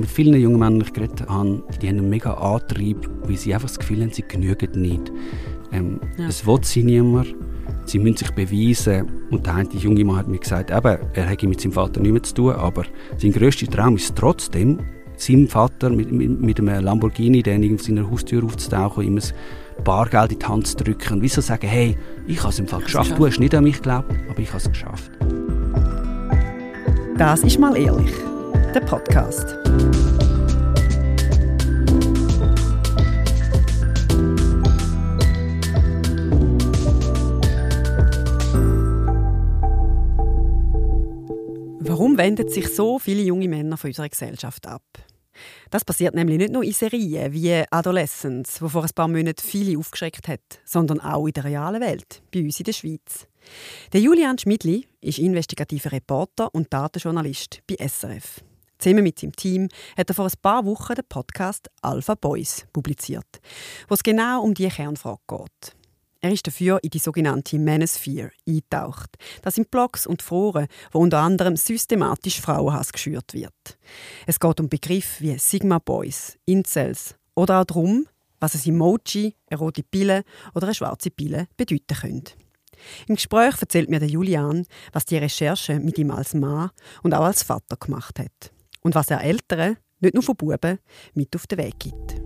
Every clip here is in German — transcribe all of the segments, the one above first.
mit vielen jungen Männern, die ich geredet habe, die haben einen mega Antrieb, weil sie einfach das Gefühl haben, sie genügen nicht. Es will sie niemand. Sie müssen sich beweisen. Und der eine junge Mann hat mir gesagt, eben, er hätte mit seinem Vater nichts mehr zu tun, aber sein grösster Traum ist trotzdem, seinem Vater mit einem Lamborghini, der auf seiner Haustür aufzutauchen, ihm ein Bargeld in die Hand zu drücken und wieso sagen, hey, ich habe es im Fall geschafft. Du hast nicht an mich geglaubt, aber ich habe es geschafft. Das ist «Mal ehrlich», der Podcast. Warum wenden sich so viele junge Männer von unserer Gesellschaft ab? Das passiert nämlich nicht nur in Serien wie «Adolescence», wo vor ein paar Monaten viele aufgeschreckt hat, sondern auch in der realen Welt, bei uns in der Schweiz. Der Julian Schmidli ist investigativer Reporter und Datenjournalist bei SRF. Zusammen mit seinem Team hat er vor ein paar Wochen den Podcast «Alpha Boys» publiziert, wo es genau um diese Kernfrage geht. Er ist dafür in die sogenannte Manosphere eingetaucht. Das sind Blogs und Foren, wo unter anderem systematisch Frauenhass geschürt wird. Es geht um Begriffe wie Sigma Boys, Incels oder auch darum, was ein Emoji, eine rote Pille oder eine schwarze Pille bedeuten können. Im Gespräch erzählt mir der Julian, was die Recherche mit ihm als Mann und auch als Vater gemacht hat. Und was er Eltern, nicht nur von Buben, mit auf den Weg gibt.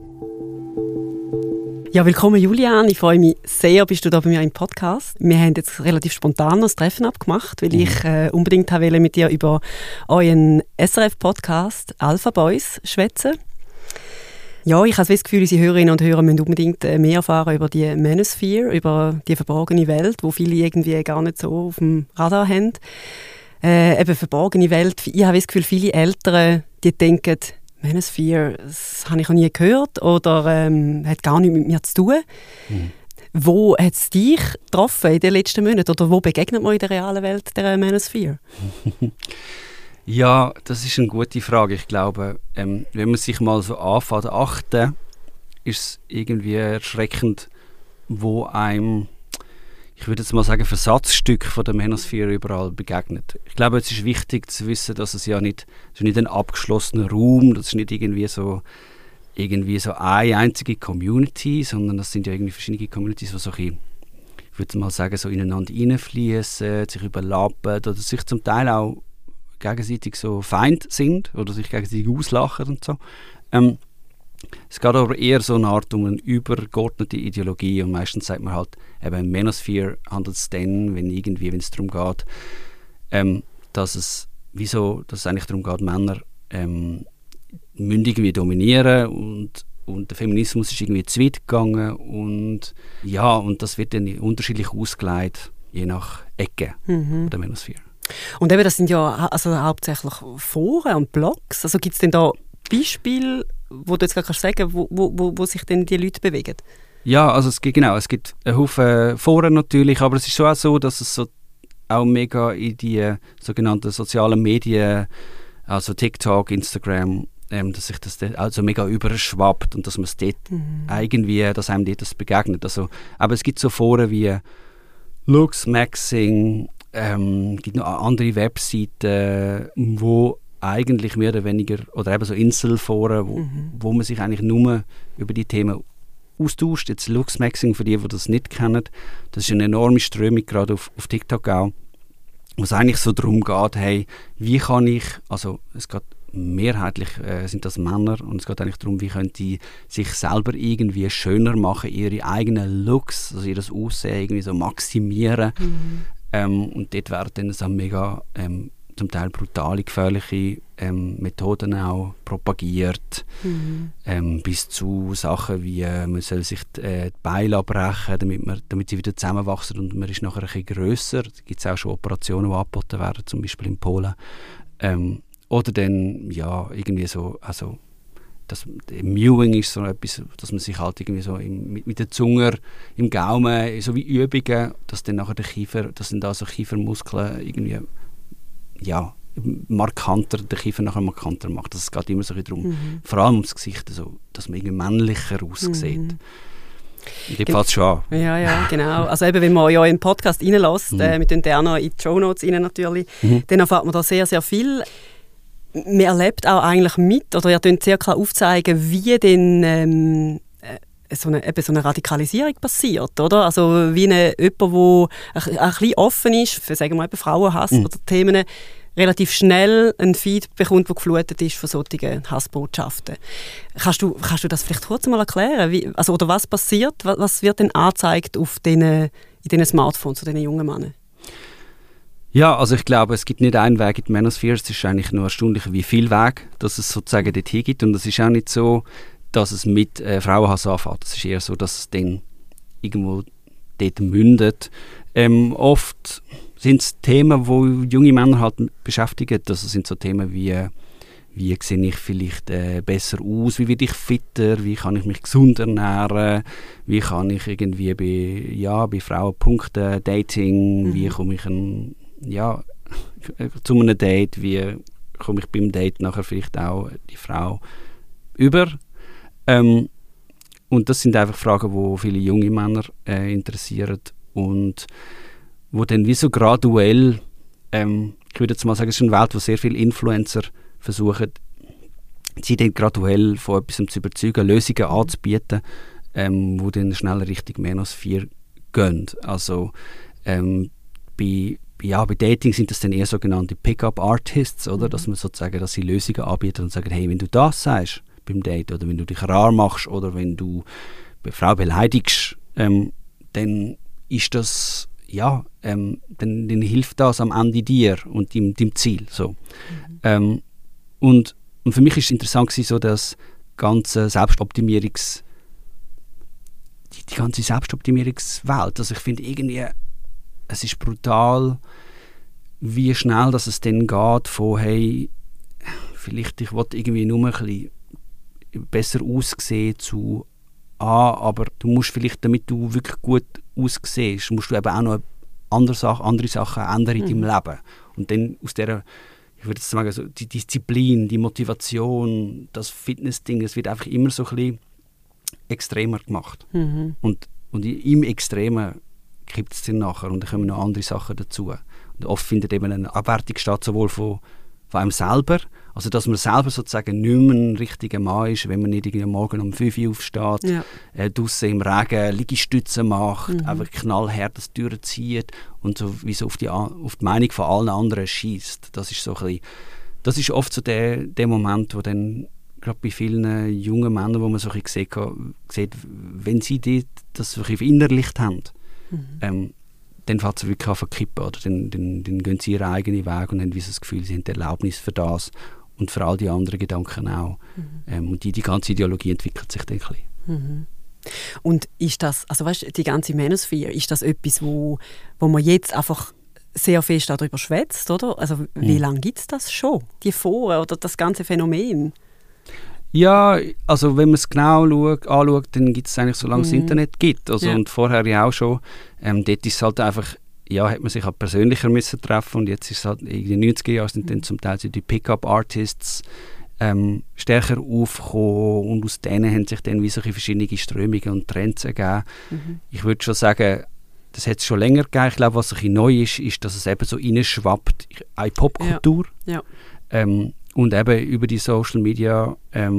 Ja, willkommen Julian. Ich freue mich sehr, bist du da bei mir im Podcast. Wir haben jetzt relativ spontan das Treffen abgemacht, weil ich unbedingt wollte mit dir über euren SRF-Podcast «Alpha Boys» schwätzen. Ja, ich habe das Gefühl, unsere Hörerinnen und Hörer müssen unbedingt mehr erfahren über die Manosphere, über die verborgene Welt, wo viele irgendwie gar nicht so auf dem Radar haben. Eben verborgene Welt. Ich habe das Gefühl, viele Eltern, die denken, Manosphere, das habe ich noch nie gehört oder hat gar nichts mit mir zu tun. Wo hat es dich getroffen in den letzten Monaten oder wo begegnet man in der realen Welt der Manosphere? Ja, das ist eine gute Frage. Ich glaube, wenn man sich mal so anfängt zu achten, ist es irgendwie erschreckend, wo einem, ich würde jetzt mal sagen, Versatzstücke von der Manosphere überall begegnet. Ich glaube, es ist wichtig zu wissen, dass es ja nicht ein abgeschlossener Raum, das ist nicht irgendwie so eine einzige Community, sondern das sind ja irgendwie verschiedene Communities, die so ein bisschen, ich würde mal sagen, so ineinander reinfließen, sich überlappen oder sich zum Teil auch gegenseitig so Feind sind oder sich gegenseitig auslachen und so. Es geht aber eher so eine Art um eine übergeordnete Ideologie und meistens sagt man halt, eben in Manosphere handelt es dann, wenn es darum geht, dass es eigentlich darum geht, Männer müssen irgendwie dominieren und der Feminismus ist irgendwie zu weit gegangen und das wird dann unterschiedlich ausgelegt, je nach Ecke der Manosphere. Und eben, das sind ja also hauptsächlich Foren und Blogs. Also gibt es denn da Beispiele, wo du jetzt gerade sagen kannst, wo sich denn die Leute bewegen? Ja, also es gibt einen Haufen Foren natürlich, aber es ist schon auch so, dass es so auch mega in die sogenannten sozialen Medien, also TikTok, Instagram, dass sich das also mega überschwappt und dass man es dort irgendwie, dass einem dort das begegnet. Also, aber es gibt so Foren wie Luxmaxing, gibt noch andere Webseiten, wo eigentlich mehr oder weniger, oder eben so Inselforen, wo man sich eigentlich nur über die Themen austauscht. Jetzt Luxmaxing, für die das nicht kennen, das ist eine enorme Strömung, gerade auf TikTok auch, wo es eigentlich so darum geht, hey, wie kann ich, also es geht mehrheitlich sind das Männer und es geht eigentlich darum, wie können die sich selber irgendwie schöner machen, ihre eigenen Looks, also ihr Aussehen irgendwie so maximieren. Und dort werden dann so mega zum Teil brutale, gefährliche Methoden auch propagiert, bis zu Sachen wie man soll sich die Beine abbrechen, damit sie wieder zusammenwachsen und man ist nachher ein bisschen grösser. Da gibt es auch schon Operationen, die angeboten werden, zum Beispiel in Polen. Oder dann, ja, irgendwie so, also das Mewing ist so etwas, dass man sich halt irgendwie so mit der Zunge im Gaumen, so wie Übungen, dass dann nachher der Kiefer, dass dann da so Kiefermuskeln irgendwie, ja, markanter, der Kiefer nachher markanter macht. Das geht immer so darum, vor allem ums Gesicht, also, dass man irgendwie männlicher aussieht. In dem Fall schon. Ja, genau. Also eben, wenn man ja in den Podcast reinlässt, wir tun den auch noch in die Shownotes rein natürlich, dann erfährt man da sehr, sehr viel. man erlebt auch eigentlich mit, oder ihr könnt sehr klar aufzeigen, wie denn so eine Radikalisierung passiert, oder? Also wie jemand, der ein bisschen offen ist für, sagen wir mal, Frauenhass oder Themen, relativ schnell einen Feed bekommt, der geflutet ist von solchen Hassbotschaften. Kannst du das vielleicht kurz mal erklären? Oder was passiert? Was wird denn angezeigt in diesen Smartphones zu diesen jungen Männern? Ja, also ich glaube, es gibt nicht einen Weg in die Manosphere. Es ist eigentlich nur erstaunlich, wie viel Weg dass es sozusagen dorthin gibt. Und es ist auch nicht so, dass es mit Frauenhass anfängt. Es ist eher so, dass es dann irgendwo dort mündet. Oft sind es Themen, die junge Männer halt beschäftigen. Das sind so Themen wie sehe ich vielleicht besser aus, wie werde ich fitter, wie kann ich mich gesund ernähren, wie kann ich irgendwie bei Frauen punkten, Dating, wie komme ich zu einem Date, wie komme ich beim Date nachher vielleicht auch die Frau über. Und das sind einfach Fragen, die viele junge Männer interessieren und wo dann wie so graduell, ich würde jetzt mal sagen, es ist eine Welt, wo sehr viele Influencer versuchen, sie dann graduell von etwas zu überzeugen, Lösungen anzubieten, die dann schnell Richtung Manosphere gehen. Also bei Dating sind das dann eher sogenannte Pick-up-Artists, oder? Dass man sozusagen, dass sie Lösungen anbieten und sagen, hey, wenn du das sagst beim Date oder wenn du dich rar machst oder wenn du eine Frau beleidigst, dann ist das dann hilft das am Ende dir und deinem Ziel. So. Und für mich war es interessant, so dass die ganze Selbstoptimierungswelt, also ich finde irgendwie, es ist brutal, wie schnell dass es dann geht von hey, vielleicht ich will irgendwie nur ein bisschen besser aussehen zu aber du musst vielleicht, damit du wirklich gut aussiehst, musst du eben auch noch andere Sachen ändern in deinem Leben. Und dann aus dieser, ich würde sagen, so die Disziplin, die Motivation, das Fitness-Ding, es wird einfach immer so ein bisschen extremer gemacht. Und im Extremen kippt es dann nachher und dann kommen noch andere Sachen dazu. Und oft findet eben eine Abwertung statt, sowohl von einem selber, also dass man selber sozusagen nicht mehr ein richtiger Mann ist, wenn man nicht irgendwie morgen um 5 Uhr aufsteht, draussen im Regen Liegestützen macht, einfach knallhart das durchzieht und so wie so auf die Meinung von allen anderen schießt. Das ist so ein bisschen, das ist oft so der Moment, wo dann gerade bei vielen jungen Männern, wo man so ein bisschen sieht, wenn sie das wirklich verinnerlicht haben, dann fängt es wirklich an zu kippen. Oder? Dann gehen sie ihren eigenen Weg und haben das Gefühl, sie haben die Erlaubnis für das und für all die anderen Gedanken auch. Und die ganze Ideologie entwickelt sich dann ein bisschen. Und ist das, also weißt, die ganze Manosphere, ist das etwas, wo man jetzt einfach sehr fest darüber schwätzt, oder? Also wie lange gibt es das schon, die Foren oder das ganze Phänomen? Ja, also wenn man es genau anschaut, dann gibt es eigentlich, solange es Internet gibt. Also, und vorher ja auch schon. Dort ist es halt einfach, hat man sich halt persönlicher müssen treffen und jetzt ist es halt in den 90er Jahren sind dann zum Teil so die Pick-up-Artists stärker aufgekommen und aus denen haben sich dann wie solche verschiedene Strömungen und Trends ergeben. Ich würde schon sagen, das hat es schon länger gegeben. Ich glaube, was ein bisschen neu ist, dass es eben so reinschwappt in Popkultur. Und eben über die Social Media,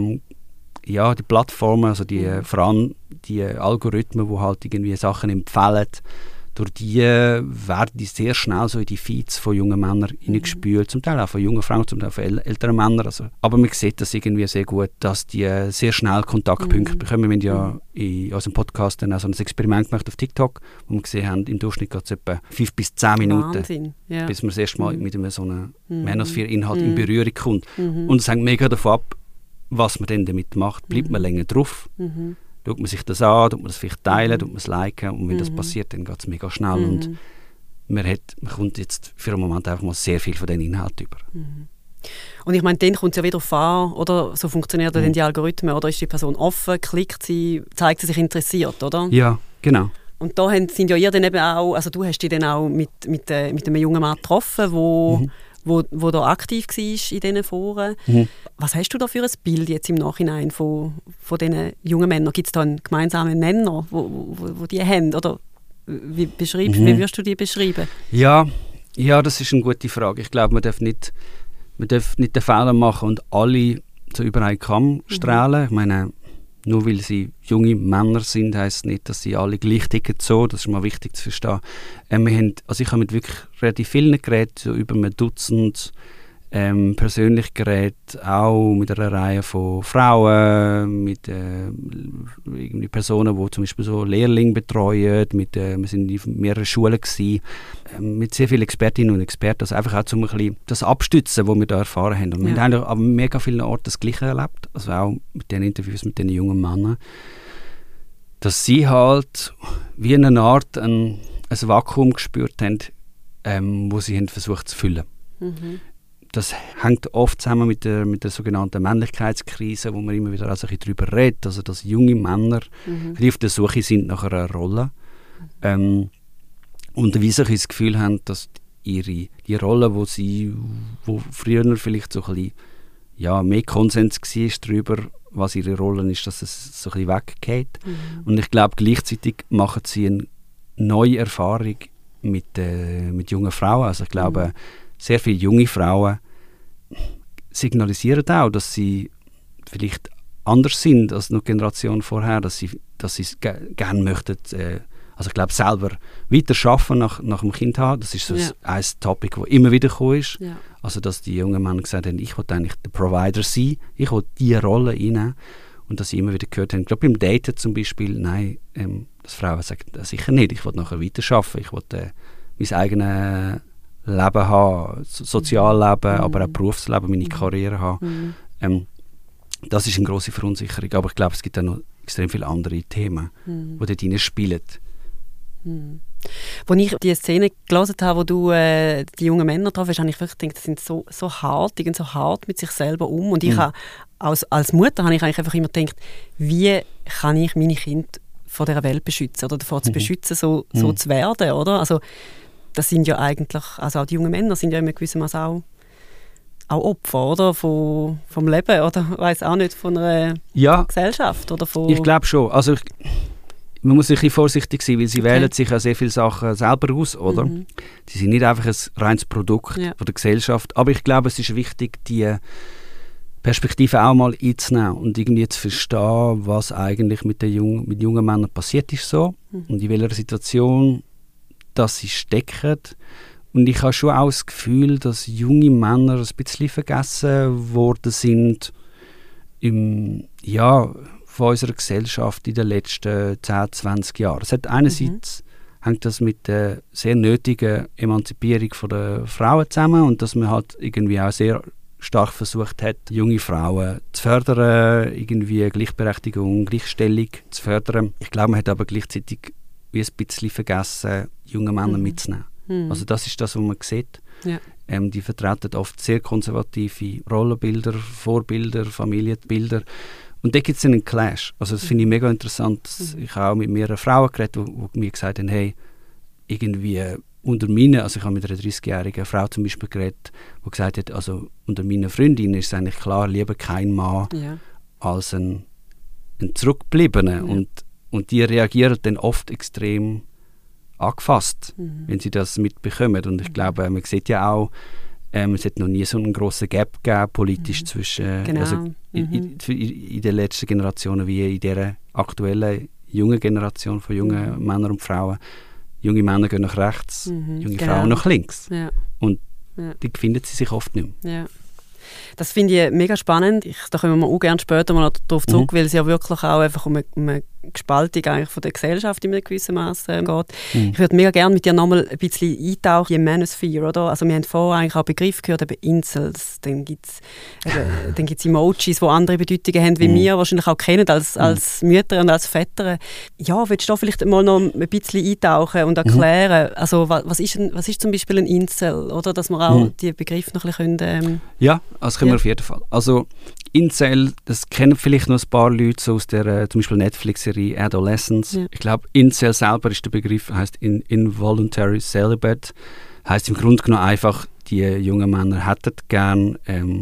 die Plattformen, also vor allem die Algorithmen, die halt irgendwie Sachen empfehlen, durch die werden die sehr schnell so in die Feeds von jungen Männern hineingespült, zum Teil auch von jungen Frauen, zum Teil von älteren Männern. Also. Aber man sieht das irgendwie sehr gut, dass die sehr schnell Kontaktpunkte bekommen. Wir haben ja in unserem Podcast dann auch so ein Experiment gemacht auf TikTok, wo wir gesehen haben, im Durchschnitt geht es etwa 5 bis 10 Minuten, bis man das erste Mal mit so einem Manosphere-Inhalt in Berührung kommt. Und es hängt mega davon ab, was man denn damit macht. Bleibt man länger drauf? Schaut man sich das an, tut man das vielleicht teilen, tut man es liken und wenn das passiert, dann geht es mega schnell und man kommt jetzt für einen Moment einfach mal sehr viel von diesen Inhalten über. Und ich meine, dann kommt es ja wieder auf an, oder? So funktionieren dann die Algorithmen, oder ist die Person offen, klickt sie, zeigt sie sich interessiert, oder? Ja, genau. Und da sind ja ihr dann eben auch, also du hast dich dann auch mit einem jungen Mann getroffen, wo da aktiv war in diesen Foren. Was hast du da für ein Bild jetzt im Nachhinein von diesen jungen Männern? Gibt es da einen gemeinsamen Nenner, wo die haben? Oder wie würdest du die beschreiben? Ja, das ist eine gute Frage. Ich glaube, man darf nicht man darf nicht den Fehler machen und alle so über einen Kamm strahlen. Ich meine, nur weil sie junge Männer sind, heisst nicht, dass sie alle gleich ticken so. Das ist mal wichtig zu verstehen. Ich habe mit wirklich relativ vielen Geräten, so über ein Dutzend persönlich Geräte, auch mit einer Reihe von Frauen, mit irgendwie Personen, die zum Beispiel so Lehrlinge betreuen, wir sind in mehreren Schulen gewesen, mit sehr vielen Expertinnen und Experten, also einfach auch um ein bisschen das abstützen, was wir da erfahren haben. Und wir haben an mega vielen Orten das Gleiche erlebt, also auch mit den Interviews mit den jungen Männern, dass sie halt wie eine Art ein Vakuum gespürt haben, wo sie haben versucht zu füllen. Mhm. Das hängt oft zusammen mit der sogenannten Männlichkeitskrise, wo man immer wieder also ein bisschen darüber redet, also dass junge Männer die auf der Suche sind nach einer Rolle und wie sich das Gefühl haben, dass die Rolle, wo früher vielleicht so ein bisschen, mehr Konsens war darüber, was ihre Rolle ist, dass es so ein bisschen weggeht. Und ich glaube, gleichzeitig machen sie eine neue Erfahrung mit jungen Frauen. Also ich glaube, sehr viele junge Frauen signalisieren auch, dass sie vielleicht anders sind als noch die Generation vorher, dass sie gerne möchten, also ich glaube selber weiter arbeiten nach dem Kind haben. Das ist so ein Topic, das immer wieder gekommen ist. Ja. Also dass die jungen Männer gesagt haben, ich will eigentlich der Provider sein, ich will diese Rolle einnehmen. Und dass sie immer wieder gehört haben, ich glaube beim Daten zum Beispiel, nein, dass Frauen sagen, sicher nicht, ich will nachher weiter arbeiten, ich will mein eigenes Leben haben, Sozialleben, aber auch Berufsleben, meine Karriere haben. Das ist eine grosse Verunsicherung, aber ich glaube, es gibt auch noch extrem viele andere Themen, die dort hinein spielen. Als ich die Szene gelesen habe, wo du die jungen Männer drauf hast, habe ich wirklich gedacht, die sind so hart, die gehen so hart mit sich selber um. Und ich habe, als Mutter habe ich eigentlich einfach immer gedacht, wie kann ich meine Kinder vor dieser Welt beschützen oder davor zu beschützen, so zu werden, oder? Also, das sind ja eigentlich, also auch die jungen Männer sind ja in gewissem Maße auch Opfer, oder? Vom Leben, oder? Ich weiss auch nicht, von einer Gesellschaft, oder? Ich glaube schon. Also man muss ein bisschen vorsichtig sein, weil sie wählen sich ja sehr viele Sachen selber aus, oder? Sie sind nicht einfach ein reines Produkt von der Gesellschaft. Aber ich glaube, es ist wichtig, die Perspektive auch mal einzunehmen und irgendwie zu verstehen, was eigentlich mit jungen Männern passiert ist so und in welcher Situation dass sie stecken. Und ich habe schon auch das Gefühl, dass junge Männer ein bisschen vergessen worden sind von unserer Gesellschaft in den letzten 10, 20 Jahren. Es hat einerseits hängt das mit der sehr nötigen Emanzipierung der Frauen zusammen und dass man halt irgendwie auch sehr stark versucht hat, junge Frauen zu fördern, irgendwie Gleichberechtigung, Gleichstellung zu fördern. Ich glaube, man hat aber gleichzeitig wie ein bisschen vergessen, junge Männer mitzunehmen. Also das ist das, was man sieht. Ja. Die vertreten oft sehr konservative Rollenbilder, Vorbilder, Familienbilder. Und da gibt es einen Clash. Also das finde ich mega interessant. Ich habe auch mit mehreren Frauen geredet, die mir gesagt haben, hey, irgendwie unter meinen, also ich habe mit einer 30-jährigen Frau zum Beispiel geredet, die gesagt hat, also unter meinen Freundinnen ist es eigentlich klar, lieber kein Mann als ein Zurückgebliebener. Ja. Und die reagieren dann oft extrem angefasst, wenn sie das mitbekommen. Und ich glaube, man sieht ja auch, es hat noch nie so einen grossen Gap gegeben, politisch zwischen also in den letzten Generationen wie in dieser aktuellen jungen Generation von jungen Männern und Frauen. Junge Männer gehen nach rechts, junge Frauen nach links. Ja. Und die finden sie sich oft nicht mehr. Ja. Das finde ich mega spannend. Da kommen wir auch gerne später mal darauf zurück, weil es ja wirklich auch einfach um eine Gespaltung eigentlich von der Gesellschaft in einem gewissen Maße geht. Ich würde mega gerne mit dir nochmal ein bisschen eintauchen in die Manosphere, oder? Also wir haben vorher eigentlich auch Begriff gehört, eben Incels, dann gibt es Emojis, die andere Bedeutungen haben, wie wir wahrscheinlich auch kennen als Mütter und als Väter. Ja, willst du da vielleicht mal noch ein bisschen eintauchen und erklären, also was ist zum Beispiel ein Incel, oder? Dass wir auch die Begriffe noch ein bisschen ja, das können wir auf jeden Fall. Also Incel, das kennen vielleicht noch ein paar Leute so aus der zum Beispiel Netflix-Serie Adolescence. Ja. Ich glaube, Incel selber ist der Begriff, heißt Involuntary Celibate. Heißt im Grunde genommen einfach, die jungen Männer hätten gern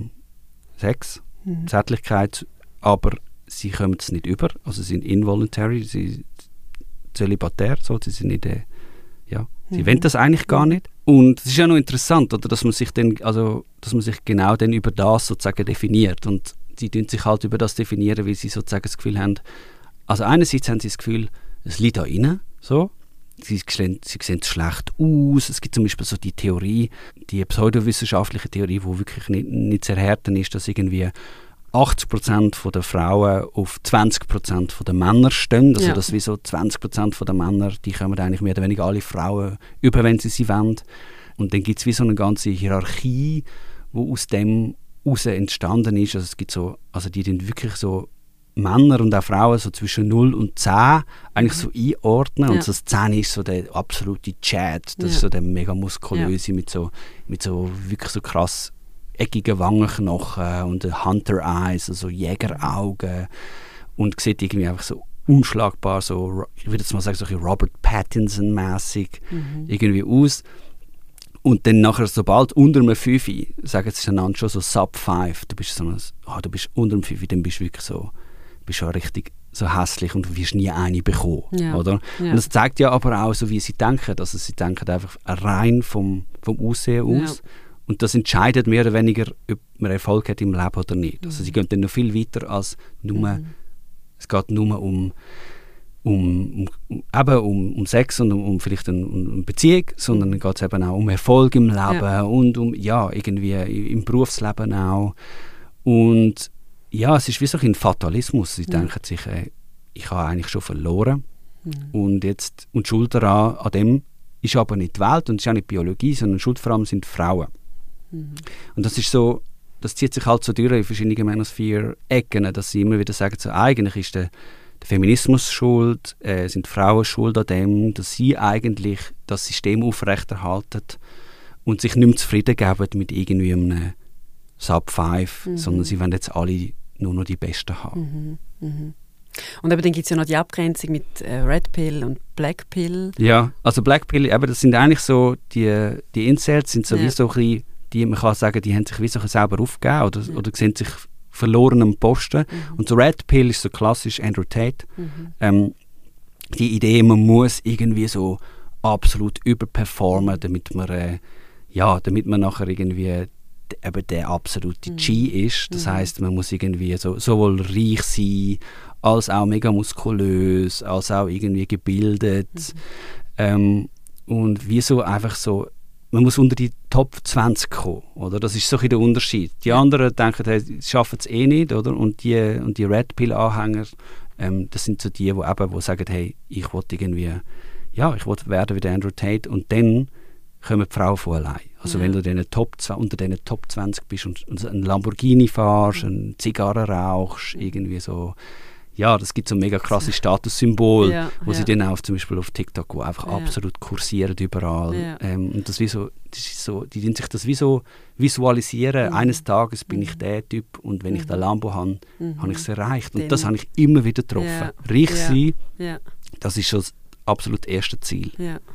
Sex, Zärtlichkeit, aber sie kommen es nicht über. Also sie sind involuntary, sie sind zölibatär, so, sie sind nicht, sie wollen das eigentlich gar nicht. Und es ist ja noch interessant, oder, dass man sich genau dann über das sozusagen definiert. Und sie tun sich halt über das definieren, weil sie sozusagen das Gefühl haben, also einerseits haben sie das Gefühl, es liegt da rein, so. Sie sehen schlecht aus. Es gibt zum Beispiel so die Theorie, die pseudowissenschaftliche Theorie, die wirklich nicht zu erhärten ist, dass irgendwie 80% der Frauen auf 20% der Männer stehen. Also dass wie so 20% der Männer, die kommen eigentlich mehr oder weniger alle Frauen über, wenn sie wollen. Und dann gibt es wie so eine ganze Hierarchie, die aus dem heraus entstanden ist. Also es gibt so, also die sind wirklich so Männer und auch Frauen so zwischen 0 und 10 eigentlich so einordnen. Und so das 10 ist so der absolute Chad. Das ist so der mega muskulöse mit so wirklich so krass eckigen Wangenknochen und Hunter Eyes, also Jägeraugen. Und sieht irgendwie einfach so unschlagbar, so, ich würde jetzt mal sagen, so Robert Pattinson-mäßig irgendwie aus. Und dann nachher, sobald unter einem 5, sagen sie einander schon so Sub 5, du bist unter einem 5, dann bist du wirklich so, bist schon richtig so hässlich und du wirst nie eine bekommen, oder? Ja. Und das zeigt ja aber auch so, wie sie denken. Also sie denken einfach rein vom Aussehen aus. Und das entscheidet mehr oder weniger, ob man Erfolg hat im Leben oder nicht. Also sie gehen dann noch viel weiter als nur, es geht nur um Sex und um vielleicht eine Beziehung, sondern dann geht es eben auch um Erfolg im Leben und um, irgendwie im Berufsleben auch. Und ja, es ist wie so ein Fatalismus. Sie denken sich, ich habe eigentlich schon verloren und die Schuld daran an dem ist aber nicht die Welt und es ist auch nicht die Biologie, sondern Schuld vor allem sind die Frauen. Und das ist so, das zieht sich halt so durch in verschiedenen Manosphere-Ecken, dass sie immer wieder sagen, so, eigentlich ist der Feminismus schuld, sind Frauen schuld an dem, dass sie eigentlich das System aufrechterhalten und sich nicht mehr zufrieden geben mit irgendwie einem Sub 5, sondern sie wollen jetzt alle nur noch die Besten haben. Und eben dann gibt es ja noch die Abgrenzung mit Red Pill und Black Pill. Ja, also Black Pill, eben, das sind eigentlich so, die Incels sind sowieso ein bisschen, die, man kann sagen, die haben sich wie so selber aufgegeben oder sehen sich verloren am Posten. Und so Red Pill ist so klassisch Andrew Tate. Die Idee, man muss irgendwie so absolut überperformen, damit man nachher irgendwie eben der absolute G ist. Das heisst, man muss irgendwie sowohl reich sein, als auch mega muskulös, als auch irgendwie gebildet. Und wie so einfach so, man muss unter die Top 20 kommen, oder? Das ist so ein der Unterschied. Die anderen denken, hey, sie schaffen es eh nicht, oder? Und die Red Pill-Anhänger, das sind so die sagen, hey, ich will werden wie der Andrew Tate. Und dann kommen die Frauen von allein. Also wenn du unter diesen Top 20 bist und einen Lamborghini fährst, eine Zigarre rauchst, irgendwie so, das gibt so ein mega krasses Statussymbol, wo sie dann auch zum Beispiel auf TikTok, wo einfach absolut kursieren überall. Und das ist so, die sich das wie so visualisieren. Eines Tages bin ich der Typ und wenn ich den Lambo habe, habe ich es erreicht. Und das habe ich immer wieder getroffen. Reich sein, das ist schon das absolut erste Ziel.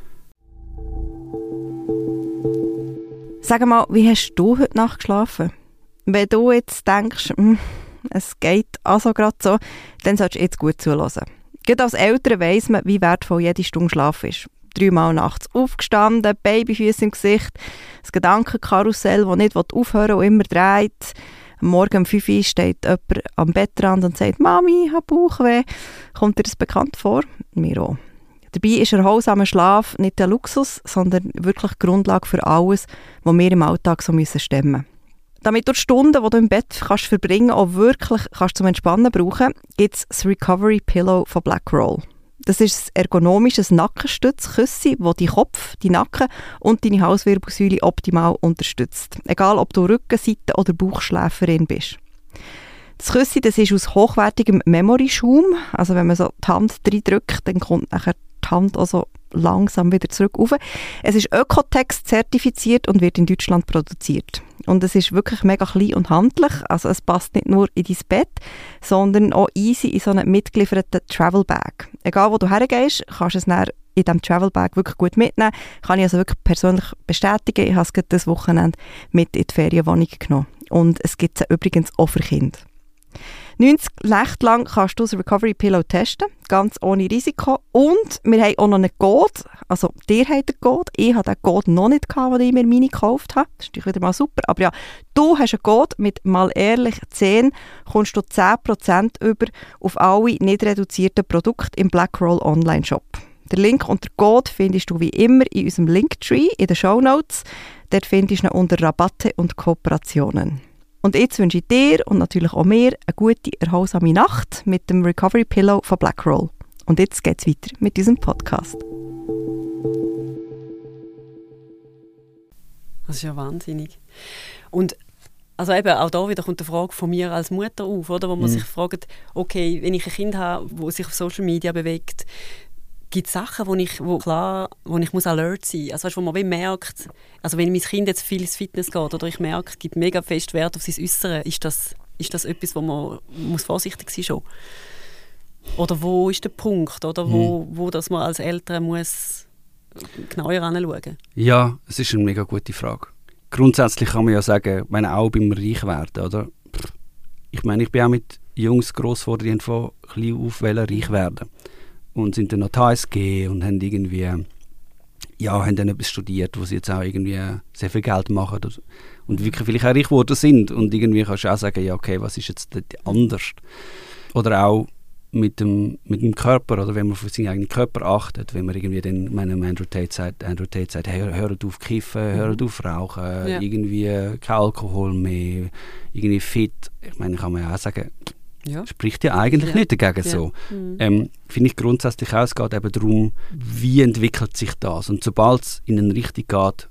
Sag mal, wie hast du heute Nacht geschlafen? Wenn du jetzt denkst, es geht also gerade so, dann solltest du jetzt gut zuhören. Gerade als Eltern weiss man, wie wertvoll jede Stunde Schlaf ist. 3-mal nachts aufgestanden, Babyfüße im Gesicht, das Gedankenkarussell, das nicht aufhören und immer dreht. Am Morgen um 5 Uhr steht jemand am Bettrand und sagt, «Mami, ich habe Bauchweh.» Kommt dir das bekannt vor? Mir auch. Dabei ist erholsamer Schlaf nicht der Luxus, sondern wirklich die Grundlage für alles, was wir im Alltag so stemmen müssen. Damit du die Stunden, die du im Bett kannst verbringen auch wirklich zum Entspannen brauchen, gibt es das Recovery Pillow von Blackroll. Das ist ein ergonomisches Nackenstützkissen, das deinen Kopf, die Nacken und deine Halswirbelsäule optimal unterstützt. Egal, ob du Rückenseite- oder Bauchschläferin bist. Das Kissen, das ist aus hochwertigem Memory-Schaum. Also wenn man so die Hand reindrückt, dann kommt nachher die Hand also langsam wieder zurück rauf. Es ist Ökotex zertifiziert und wird in Deutschland produziert. Und es ist wirklich mega klein und handlich. Also es passt nicht nur in dein Bett, sondern auch easy in so einen mitgelieferten Travel Bag. Egal wo du hergehst, kannst du es dann in diesem Travel Bag wirklich gut mitnehmen. Kann ich also wirklich persönlich bestätigen. Ich habe es gerade das Wochenende mit in die Ferienwohnung genommen. Und es gibt es übrigens auch für Kinder. 90 Nächte lang kannst du das Recovery Pillow testen, ganz ohne Risiko. Und wir haben auch noch einen Code, also dir hat einen Code, ich hatte den Code noch nicht, als ich mir meine gekauft habe. Das ist natürlich wieder mal super, aber ja, du hast einen Code mit mal ehrlich 10, kommst du 10% über auf alle nicht reduzierten Produkte im Blackroll Online Shop. Den Link und den Code findest du wie immer in unserem Linktree in den Shownotes. Dort findest du ihn unter Rabatte und Kooperationen. Und jetzt wünsche ich dir und natürlich auch mir eine gute, erholsame Nacht mit dem Recovery Pillow von Blackroll. Und jetzt geht es weiter mit diesem Podcast. Das ist ja wahnsinnig. Und also eben, auch da wieder kommt die Frage von mir als Mutter auf, oder? Wo man sich fragt, okay, wenn ich ein Kind habe, das sich auf Social Media bewegt, gibt es Sachen, wo ich muss alert sein muss. Also weißt, wo man merkt, also wenn mein Kind jetzt viel ins Fitness geht oder ich merke, es gibt mega fest Wert auf sein Äußere, ist das etwas, wo man muss vorsichtig sein muss? Oder wo ist der Punkt, oder wo das man als Eltern muss genauer anschauen? Ja, es ist eine mega gute Frage. Grundsätzlich kann man ja sagen, auch beim Reichwerden, oder? Ich meine, ich bin auch mit Jungs gross geworden, die von klein auf reich werden. Und sind dann noch die HSG und haben irgendwie, haben dann etwas studiert, wo sie jetzt auch irgendwie sehr viel Geld machen und wirklich vielleicht auch reich geworden sind. Und irgendwie kannst du auch sagen, ja okay, was ist jetzt anders? Oder auch mit dem Körper, oder wenn man auf seinen eigenen Körper achtet, wenn man irgendwie dann, Andrew Tate sagt, hey, hört auf kiffen, hört auf rauchen, irgendwie kein Alkohol mehr, irgendwie fit. Ich meine, kann man ja auch sagen, spricht ja eigentlich nicht dagegen so. Finde ich grundsätzlich auch, es geht eben darum, wie entwickelt sich das. Und sobald es in eine Richtung geht,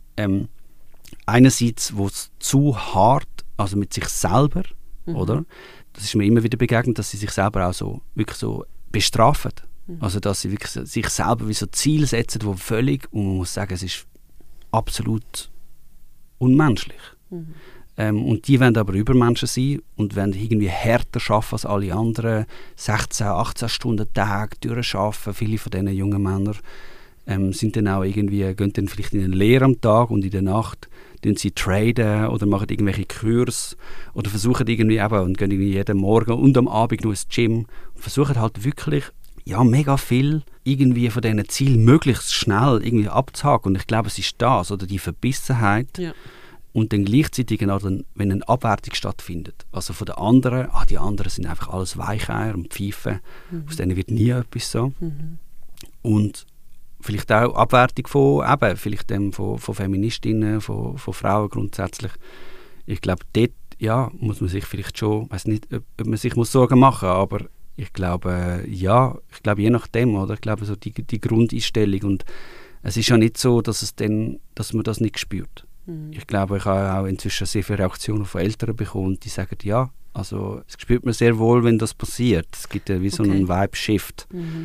einerseits, wo es zu hart, also mit sich selber, oder? Das ist mir immer wieder begegnet, dass sie sich selber auch so wirklich so bestrafen. Also dass sie wirklich sich selber wie so Ziele setzen, wo völlig, und man muss sagen, es ist absolut unmenschlich. Und die wollen aber Übermenschen sein und wollen irgendwie härter arbeiten als alle anderen, 16, 18 Stunden Tag durcharbeiten. Viele von diesen jungen Männern sind dann auch irgendwie, gehen dann vielleicht in eine Lehre am Tag und in der Nacht tun sie traden oder machen irgendwelche Kurse oder versuchen irgendwie eben und gehen irgendwie jeden Morgen und am Abend nur ins Gym und versuchen halt wirklich mega viel irgendwie von diesen Zielen möglichst schnell irgendwie abzuhaken. Und ich glaube, es ist das, oder die Verbissenheit. Ja. Und dann gleichzeitig, genau dann, wenn eine Abwertung stattfindet, also von den anderen, die anderen sind einfach alles Weicheier und Pfeifen, aus denen wird nie etwas so. Und vielleicht auch Abwertung von, vielleicht von Feministinnen, von Frauen grundsätzlich. Ich glaube, dort muss man sich vielleicht schon, ich weiß nicht, ob man sich Sorgen machen muss, aber ich glaube, je nachdem, oder? Ich glaube, so die Grundeinstellung. Und es ist ja nicht so, dass man das nicht spürt. Ich glaube, ich habe auch inzwischen sehr viele Reaktionen von Eltern bekommen, die sagen, also es spürt man sehr wohl, wenn das passiert. Es gibt ja wie so einen Vibe-Shift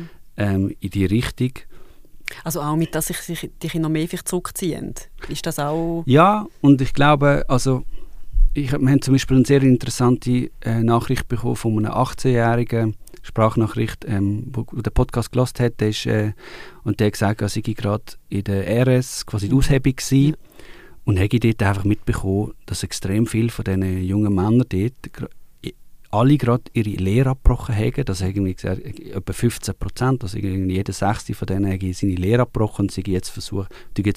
in die Richtung. Also auch mit, dass sich die Kinder mehr vielleicht zurückziehen? Ist das auch... Ja, und ich glaube, also wir haben zum Beispiel eine sehr interessante Nachricht bekommen von einem 18-jährigen Sprachnachricht, wo der Podcast gehört hat, und der hat gesagt, er sei gerade in der RS quasi die Aushebung gewesen. Und habe dort einfach mitbekommen, dass extrem viele von diesen jungen Männern dort alle gerade ihre Lehre abgebrochen haben. Das haben gesagt, etwa 15%, also jeder 6. von denen hat seine Lehre abgebrochen und sie jetzt versuchen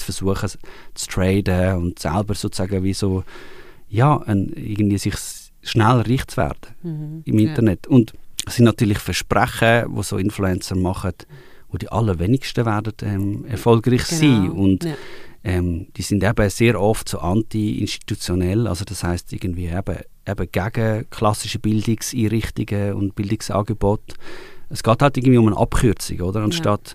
zu traden und selber sozusagen wie so, irgendwie sich schnell reich zu werden im Internet. Und es sind natürlich Versprechen, die so Influencer machen, wo die allerwenigsten werden erfolgreich sein. Und die sind eben sehr oft so anti-institutionell, also das heisst irgendwie eben gegen klassische Bildungseinrichtungen und Bildungsangebote. Es geht halt irgendwie um eine Abkürzung, oder? Anstatt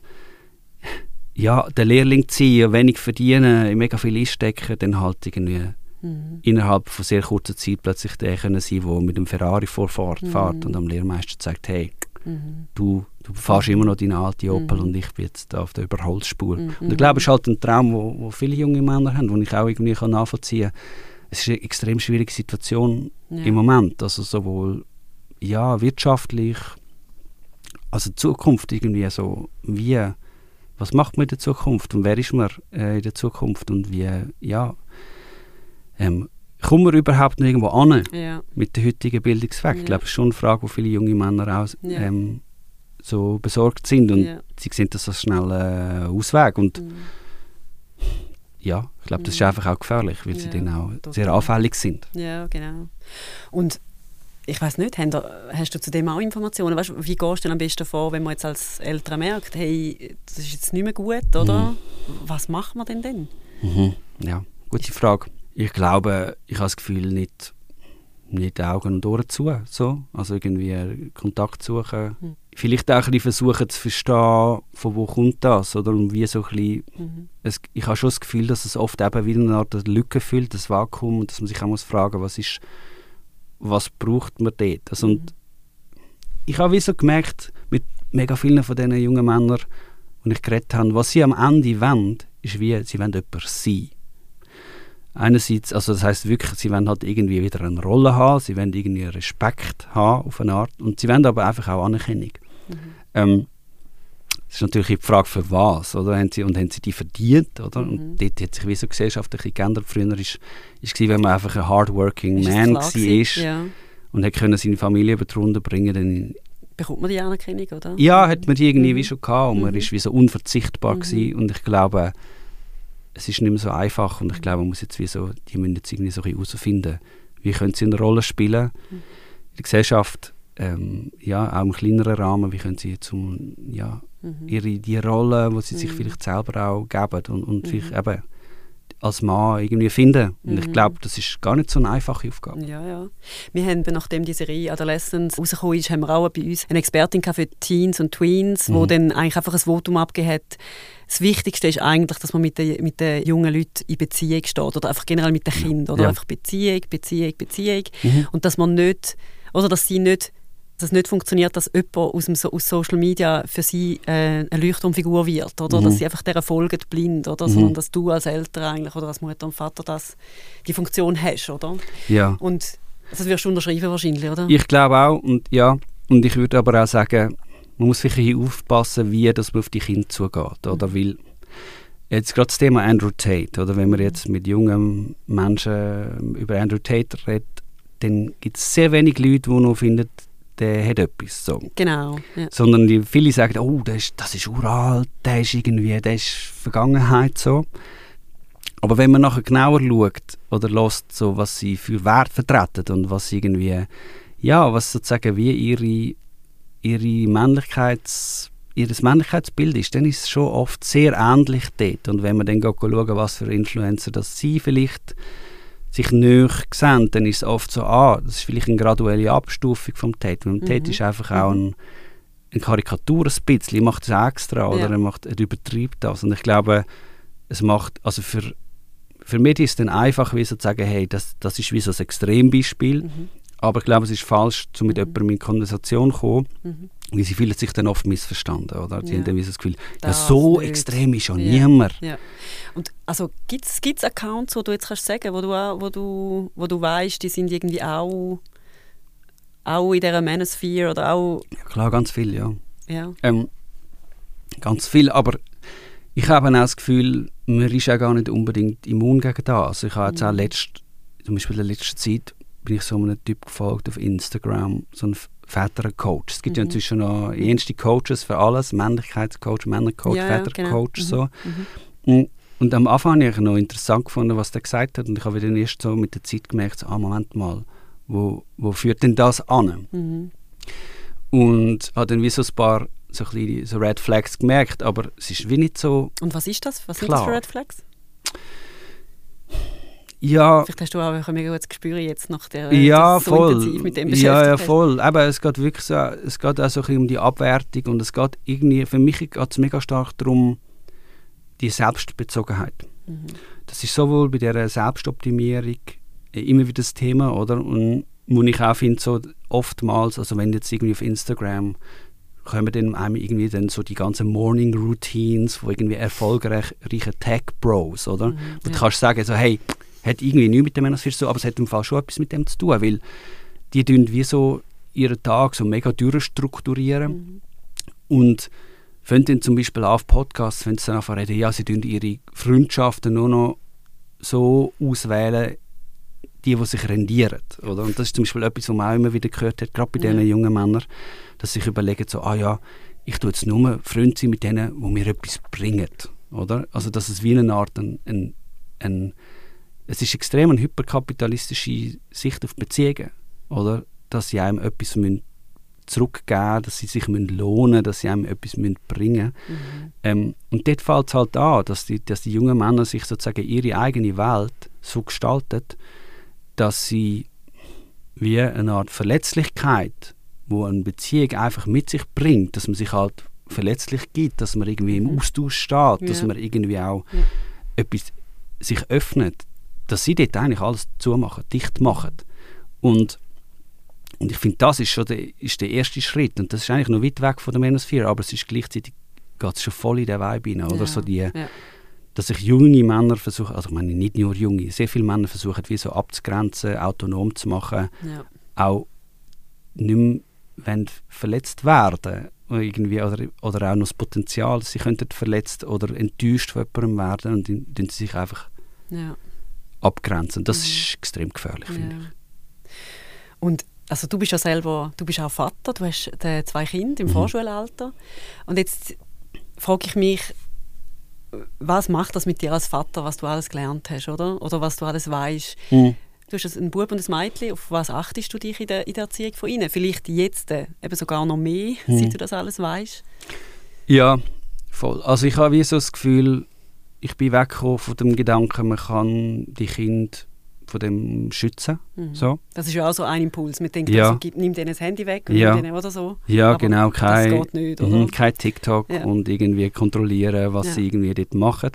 den Lehrling zu sein, wenig verdienen, mega viel einstecken, dann halt irgendwie innerhalb von sehr kurzer Zeit plötzlich der können sein, der mit dem Ferrari fährt und am Lehrmeister sagt, hey, du fährst immer noch deine alte Opel und ich bin jetzt auf der Überholspur. Und ich glaube, es ist halt ein Traum, wo viele junge Männer haben, den ich auch irgendwie nachvollziehen kann. Es ist eine extrem schwierige Situation im Moment, also sowohl wirtschaftlich, also die Zukunft irgendwie so, was macht man in der Zukunft und wer ist man in der Zukunft und wie, kommen wir überhaupt noch irgendwo an Ja. mit dem heutigen Bildungsweg? Ich glaube, das ist schon eine Frage, wo viele junge Männer auch so besorgt sind und sie sehen das als schnellen Ausweg. Und ja, ich glaube, das ist einfach auch gefährlich, weil sie dann auch sehr anfällig sind. Ja, genau. Und ich weiss nicht, hast du zu dem auch Informationen? Weißt, wie gehst du denn am besten vor, wenn man jetzt als Eltern merkt, hey, das ist jetzt nicht mehr gut, oder? Was macht man denn dann? Ja, gute Frage. Ich glaube, ich habe das Gefühl, nicht Augen und Ohren zu. So. Also irgendwie Kontakt suchen. Vielleicht auch ein bisschen versuchen zu verstehen, von wo kommt das. Oder und wie so ein bisschen, ich habe schon das Gefühl, dass es oft eben wie eine Art Lücke füllt, das Vakuum, und dass man sich auch muss fragen, was braucht man dort. Also, und ich habe wie so gemerkt, mit mega vielen von diesen jungen Männern, die ich geredet habe, was sie am Ende wollen, ist wie, sie wollen jemand sein. Einerseits, also das heisst wirklich, sie wollen halt irgendwie wieder eine Rolle haben, sie wollen irgendwie Respekt haben auf eine Art, und sie wollen aber einfach auch Anerkennung. Das ist natürlich die Frage, für was, oder? Haben sie die verdient, oder? Und dort hat sich wie so gesellschaftlich geändert. Früher war wenn man einfach ein hardworking man war und konnte seine Familie über die Runde bringen, dann bekommt man die Anerkennung, oder? Ja, hat man die irgendwie wie schon gehabt, und man war wie so unverzichtbar gewesen, und ich glaube, es ist nicht mehr so einfach, und ich glaube, man muss jetzt die müssen jetzt irgendwie so ein bisschen herausfinden, wie können sie eine Rolle spielen in der Gesellschaft, auch im kleineren Rahmen, wie können sie die Rolle, die sie sich vielleicht selber auch geben und vielleicht eben als Mann irgendwie finden. Und ich glaube, das ist gar nicht so eine einfache Aufgabe. Ja. Wir haben, nachdem die Serie Adolescence rausgekommen ist, haben wir auch bei uns eine Expertin für Teens und Tweens, die dann eigentlich einfach ein Votum abgegeben hat. Das Wichtigste ist eigentlich, dass man mit den jungen Leuten in Beziehung steht, oder einfach generell mit den Kindern, oder einfach Beziehung. Und dass man nicht, oder dass es nicht funktioniert, dass jemand aus Social Media für sie eine Leuchtturmfigur wird, oder dass sie einfach dieser folgen blind, oder sondern dass du als Eltern eigentlich oder als Mutter und Vater die Funktion hast, oder? Ja. Und das wirst du unterschreiben wahrscheinlich, oder? Ich glaube auch, und ich würde aber auch sagen, man muss wirklich aufpassen, wie das man auf die Kinder zugeht, oder? Weil jetzt gerade das Thema Andrew Tate, oder wenn man jetzt mit jungen Menschen über Andrew Tate redet, dann gibt es sehr wenig Leute, die noch finden, der hat etwas. So. Genau. Ja. Sondern viele sagen, oh, das ist uralt, das ist Vergangenheit. So. Aber wenn man nachher genauer schaut oder hört, so, was sie für Wert vertreten und was was sozusagen wie ihres Männlichkeitsbild ist, dann ist es schon oft sehr ähnlich dort. Und wenn man dann schaut, was für Influencer das sie vielleicht sich näher sehen, dann ist es oft so, das ist vielleicht eine graduelle Abstufung vom Tate. Und Tate ist einfach auch eine Karikatur ein bisschen, er macht das extra, oder er übertreibt das. Und ich glaube, es macht, also für mich ist es dann einfach, wie so zu sagen, hey, das ist wie so ein Extrembeispiel, aber ich glaube, es ist falsch, mit jemandem in Konversation zu kommen, weil sie fühlen sich dann oft missverstanden, oder? Sie haben dann wie so das Gefühl, so nicht. Extrem ist schon niemand. Ja. Und also gibt's Accounts, wo du jetzt kannst sagen, wo du weißt, die sind irgendwie auch in dieser Manosphere oder auch... Ja klar, ganz viel, ja. Ganz viel, aber ich habe auch das Gefühl, man ist ja gar nicht unbedingt immun gegen das. Also ich habe jetzt auch zum Beispiel in der letzten Zeit bin ich so einem Typ gefolgt auf Instagram, so ein Vätercoach. Es gibt ja inzwischen noch erste Coaches für alles, Männlichkeitscoach, Männercoach, Vätercoach. Genau. So. Und am Anfang habe ich noch interessant gefunden, was der gesagt hat, und ich habe dann erst so mit der Zeit gemerkt, so, Moment mal, wo führt denn das an? Und habe dann wie so ein paar so Red Flags gemerkt, aber es ist wie nicht so. Und was ist das? Was sind das für Red Flags? Ja. Vielleicht hast du auch ein mega gutes Gespür jetzt nach der voll. Intensiv mit dem beschäftigt Ja, voll. Aber es geht wirklich so, es geht auch so ein bisschen um die Abwertung, und es geht irgendwie, für mich geht es mega stark darum, die Selbstbezogenheit. Das ist sowohl bei dieser Selbstoptimierung immer wieder das Thema, oder? Und wo ich auch finde, so oftmals, also wenn jetzt irgendwie auf Instagram kommen dann einem irgendwie dann so die ganzen Morning Routines von irgendwie erfolgreichen Tech-Bros, oder? Wo du kannst sagen, so, hey, hat irgendwie nichts mit dem Manosphere so, aber es hat im Fall schon etwas mit dem zu tun, weil die tun wie so ihren Tag so mega durchstrukturieren und fangen dann zum Beispiel auf Podcasts, wenn sie dann reden, sie tun ihre Freundschaften nur noch so auswählen, die sich rendieren. Oder? Und das ist zum Beispiel etwas, was man auch immer wieder gehört hat, gerade bei diesen jungen Männern, dass sie sich überlegen, so, ich tue jetzt nur Freunde sein mit denen, die mir etwas bringen. Oder? Also dass es wie eine Art es ist extrem eine hyperkapitalistische Sicht auf Beziehungen. Oder? Dass sie einem etwas zurückgeben müssen, dass sie sich lohnen müssen, dass sie einem etwas bringen müssen. Und dort fällt es halt an, dass die jungen Männer sich sozusagen ihre eigene Welt so gestalten, dass sie wie eine Art Verletzlichkeit, die eine Beziehung einfach mit sich bringt, dass man sich halt verletzlich gibt, dass man irgendwie im Austausch steht, dass man irgendwie auch etwas sich öffnet, dass sie dort eigentlich alles zumachen, dicht machen. Und ich finde, das ist schon der erste Schritt. Und das ist eigentlich noch weit weg von der Manosphere, aber es ist gleichzeitig, geht es schon voll in den Vibe rein. Oder? So dass sich junge Männer versuchen, also ich meine nicht nur junge, sehr viele Männer versuchen, wie so abzugrenzen, autonom zu machen, auch nicht mehr verletzt werden irgendwie, oder auch noch das Potenzial, sie könnten verletzt oder enttäuscht von jemandem werden und dann sie sich einfach abgrenzen. Das ist extrem gefährlich, finde ich. Und also du bist ja selber, du bist auch Vater, du hast 2 Kinder im Vorschulalter. Und jetzt frage ich mich, was macht das mit dir als Vater, was du alles gelernt hast, oder? Oder was du alles weißt? Du hast einen Bub und ein Mädchen, auf was achtest du dich in der Erziehung von ihnen? Vielleicht jetzt eben sogar noch mehr, seit du das alles weißt? Ja, voll. Also ich habe wie so das Gefühl, ich bin weggekommen von dem Gedanken, man kann die Kinder von dem schützen. So. Das ist ja auch so ein Impuls. Man denkt, also, nimm denen das Handy weg und nimm denen oder so. Ja, aber genau. Das geht nicht, oder? Kein TikTok und irgendwie kontrollieren, was sie irgendwie dort machen.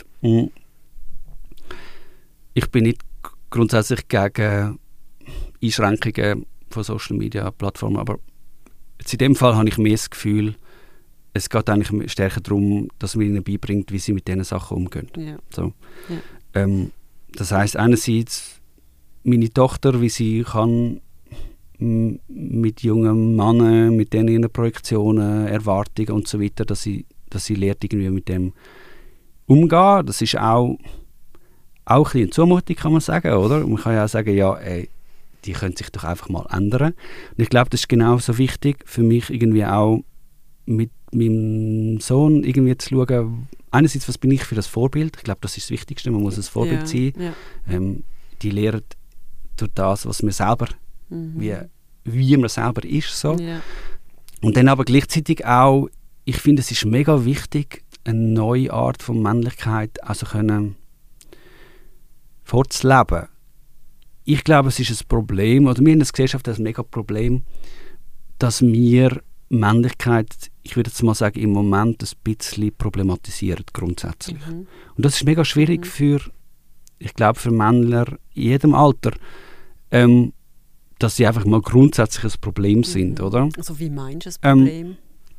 Ich bin nicht grundsätzlich gegen Einschränkungen von Social-Media-Plattformen, aber jetzt in dem Fall habe ich mehr das Gefühl, es geht eigentlich stärker darum, dass man ihnen beibringt, wie sie mit diesen Sachen umgehen. Ja. So. Ja. Das heisst, einerseits meine Tochter, wie sie kann mit jungen Männern, mit denen ihren Projektionen, Erwartungen und so weiter, dass sie lernt, irgendwie mit dem umgehen. Das ist auch ein bisschen eine Zumutung, kann man sagen, oder? Man kann ja auch sagen, die können sich doch einfach mal ändern. Und ich glaube, das ist genauso wichtig für mich irgendwie auch mit meinem Sohn irgendwie zu schauen, einerseits, was bin ich für das Vorbild? Ich glaube, das ist das Wichtigste, man muss ein Vorbild sein. Ja. Die lernen durch das, was man selber, wie man selber ist. So. Ja. Und dann aber gleichzeitig auch, ich finde, es ist mega wichtig, eine neue Art von Männlichkeit also können vorzuleben. Ich glaube, es ist ein Problem, oder wir in der Gesellschaft haben ein mega Problem, dass wir Männlichkeit, ich würde jetzt mal sagen, im Moment ein bisschen problematisieren grundsätzlich. Und das ist mega schwierig für, ich glaube, für Männer in jedem Alter, dass sie einfach mal grundsätzlich ein Problem sind, oder? Also wie meinst du das Problem?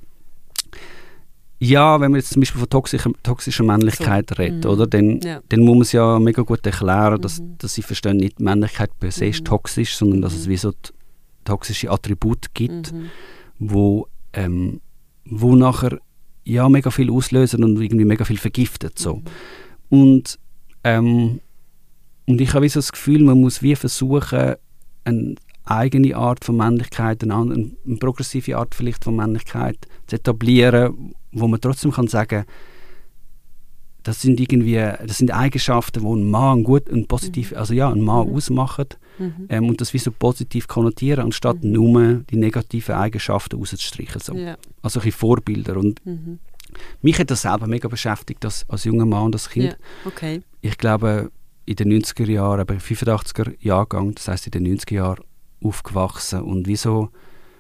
Ja, wenn man jetzt zum Beispiel von toxischer Männlichkeit redet, oder? Dann muss man es ja mega gut erklären, dass sie verstehen, nicht Männlichkeit per se ist toxisch, sondern dass es wie so toxische Attribute gibt, wo nachher mega viel auslösen und irgendwie mega viel vergiftet. So. Und ich habe wie so das Gefühl, man muss wie versuchen, eine eigene Art von Männlichkeit, eine progressive Art vielleicht von Männlichkeit zu etablieren, wo man trotzdem kann sagen, das sind Eigenschaften, die ein Mann einen Mann ausmachen und das wie so positiv konnotieren, anstatt nur die negativen Eigenschaften rauszustreichen. So. Ja. Also ein bisschen Vorbilder. Und mich hat das selber mega beschäftigt, als junger Mann und als Kind. Ja. Okay. Ich glaube, in den 90er Jahren, aber 85er Jahrgang, das heisst in den 90er Jahren aufgewachsen und wie so,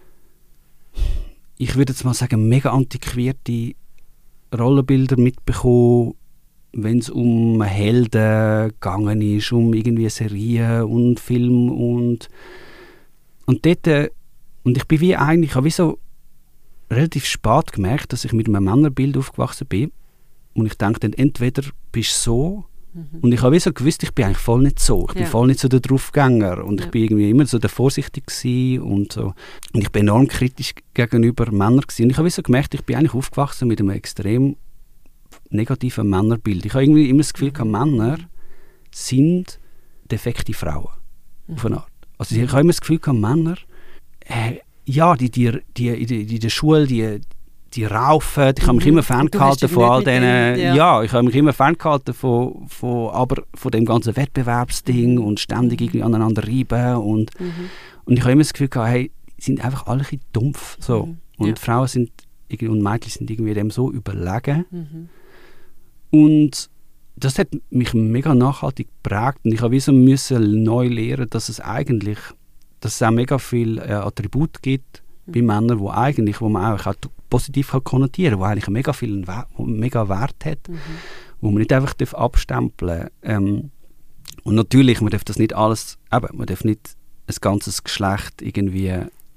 ich würde jetzt mal sagen, mega antiquierte Rollenbilder mitbekommen, wenn es um Helden gegangen ist, um irgendwie Serien und Film und dort, und ich bin ich habe wie so relativ spät gemerkt, dass ich mit einem Männerbild aufgewachsen bin und ich denke dann, entweder bist du so und ich habe wie so gewusst, ich bin eigentlich voll nicht so, ich bin voll nicht so der Draufgänger und ich bin irgendwie immer so der Vorsichtig gewesen und so, und ich bin enorm kritisch gegenüber Männern gewesen und ich habe wie so gemerkt, ich bin eigentlich aufgewachsen mit einem extrem negativen Männerbild. Ich habe irgendwie immer das Gefühl, Männer sind defekte Frauen. auf eine Art. Also ich habe immer das Gefühl, Männer, die in der Schule, die raufen, ich habe mich immer ferngehalten von all denen, ich habe mich immer ferngehalten von dem ganzen Wettbewerbsding und ständig irgendwie aneinander reiben und ich habe immer das Gefühl gehabt, hey, sind einfach alle ein bisschen dumpf, so. Und Frauen sind und Mädchen sind irgendwie dem so überlegen. Und das hat mich mega nachhaltig geprägt und ich habe müssen neu lernen, dass es auch mega viele Attribute gibt bei Männern, wo man auch positiv konnotieren kann, wo eigentlich mega Wert hat, wo man nicht einfach abstempeln darf. Und natürlich, man darf das nicht alles, man darf nicht ein ganzes Geschlecht irgendwie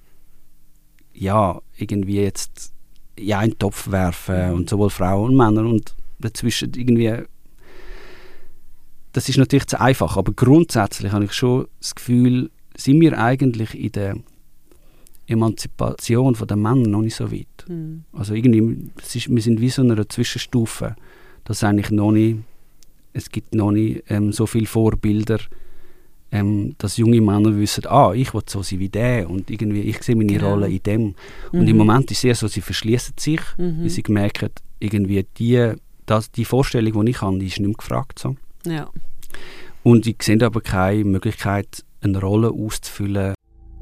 jetzt in einen Topf werfen und sowohl Frauen und Männer und dazwischen irgendwie, das ist natürlich zu einfach, aber grundsätzlich habe ich schon das Gefühl, sind wir eigentlich in der Emanzipation der Männer noch nicht so weit. Also irgendwie, wir sind wie so in einer Zwischenstufe, dass eigentlich es gibt noch nicht so viele Vorbilder, dass junge Männer wissen, ich will so sein wie der und irgendwie, ich sehe meine Rolle in dem. Und im Moment ist es eher so, sie verschließen sich, weil sie merken, irgendwie die Vorstellung, die ich habe, die ist nicht mehr gefragt. So. Ja. Und sie sehen aber keine Möglichkeit, eine Rolle auszufüllen.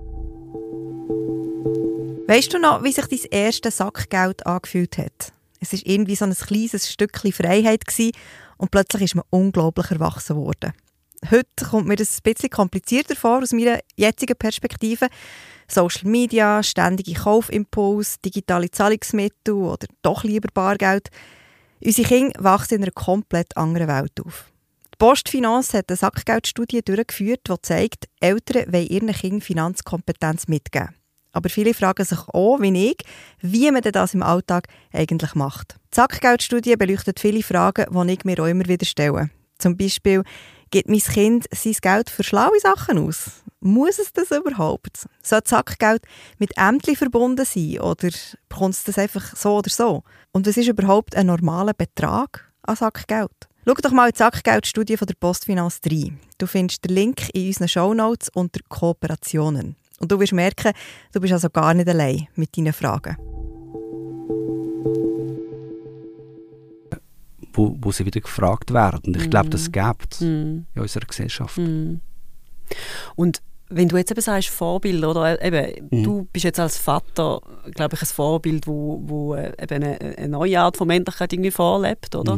Weißt du noch, wie sich dein erstes Sackgeld angefühlt hat? Es war irgendwie so ein kleines Stückchen Freiheit gewesen, und plötzlich ist man unglaublich erwachsen worden. Heute kommt mir das ein bisschen komplizierter vor aus meiner jetzigen Perspektive. Social Media, ständige Kaufimpuls, digitale Zahlungsmittel oder doch lieber Bargeld. Unsere Kinder wachsen in einer komplett anderen Welt auf. Die Postfinance hat eine Sackgeldstudie durchgeführt, die zeigt, Eltern wollen ihren Kindern Finanzkompetenz mitgeben. Aber viele fragen sich auch, wie ich, wie man das im Alltag eigentlich macht. Die Sackgeldstudie beleuchtet viele Fragen, die ich mir auch immer wieder stelle. Zum Beispiel, gibt mein Kind sein Geld für schlaue Sachen aus? Muss es das überhaupt? Soll das Sackgeld mit Ämtern verbunden sein oder bekommt es das einfach so oder so? Und was ist überhaupt ein normaler Betrag an Sackgeld? Schau doch mal in die Sackgeldstudie von der Postfinance 3. Du findest den Link in unseren Shownotes unter Kooperationen. Und du wirst merken, du bist also gar nicht allein mit deinen Fragen. Wo sie wieder gefragt werden. Ich glaube, das gibt es in unserer Gesellschaft. Und wenn du jetzt eben sagst, Vorbild, oder eben, du bist jetzt als Vater, glaube ich, ein Vorbild, wo eben eine neue Art von Männlichkeit irgendwie vorlebt, oder?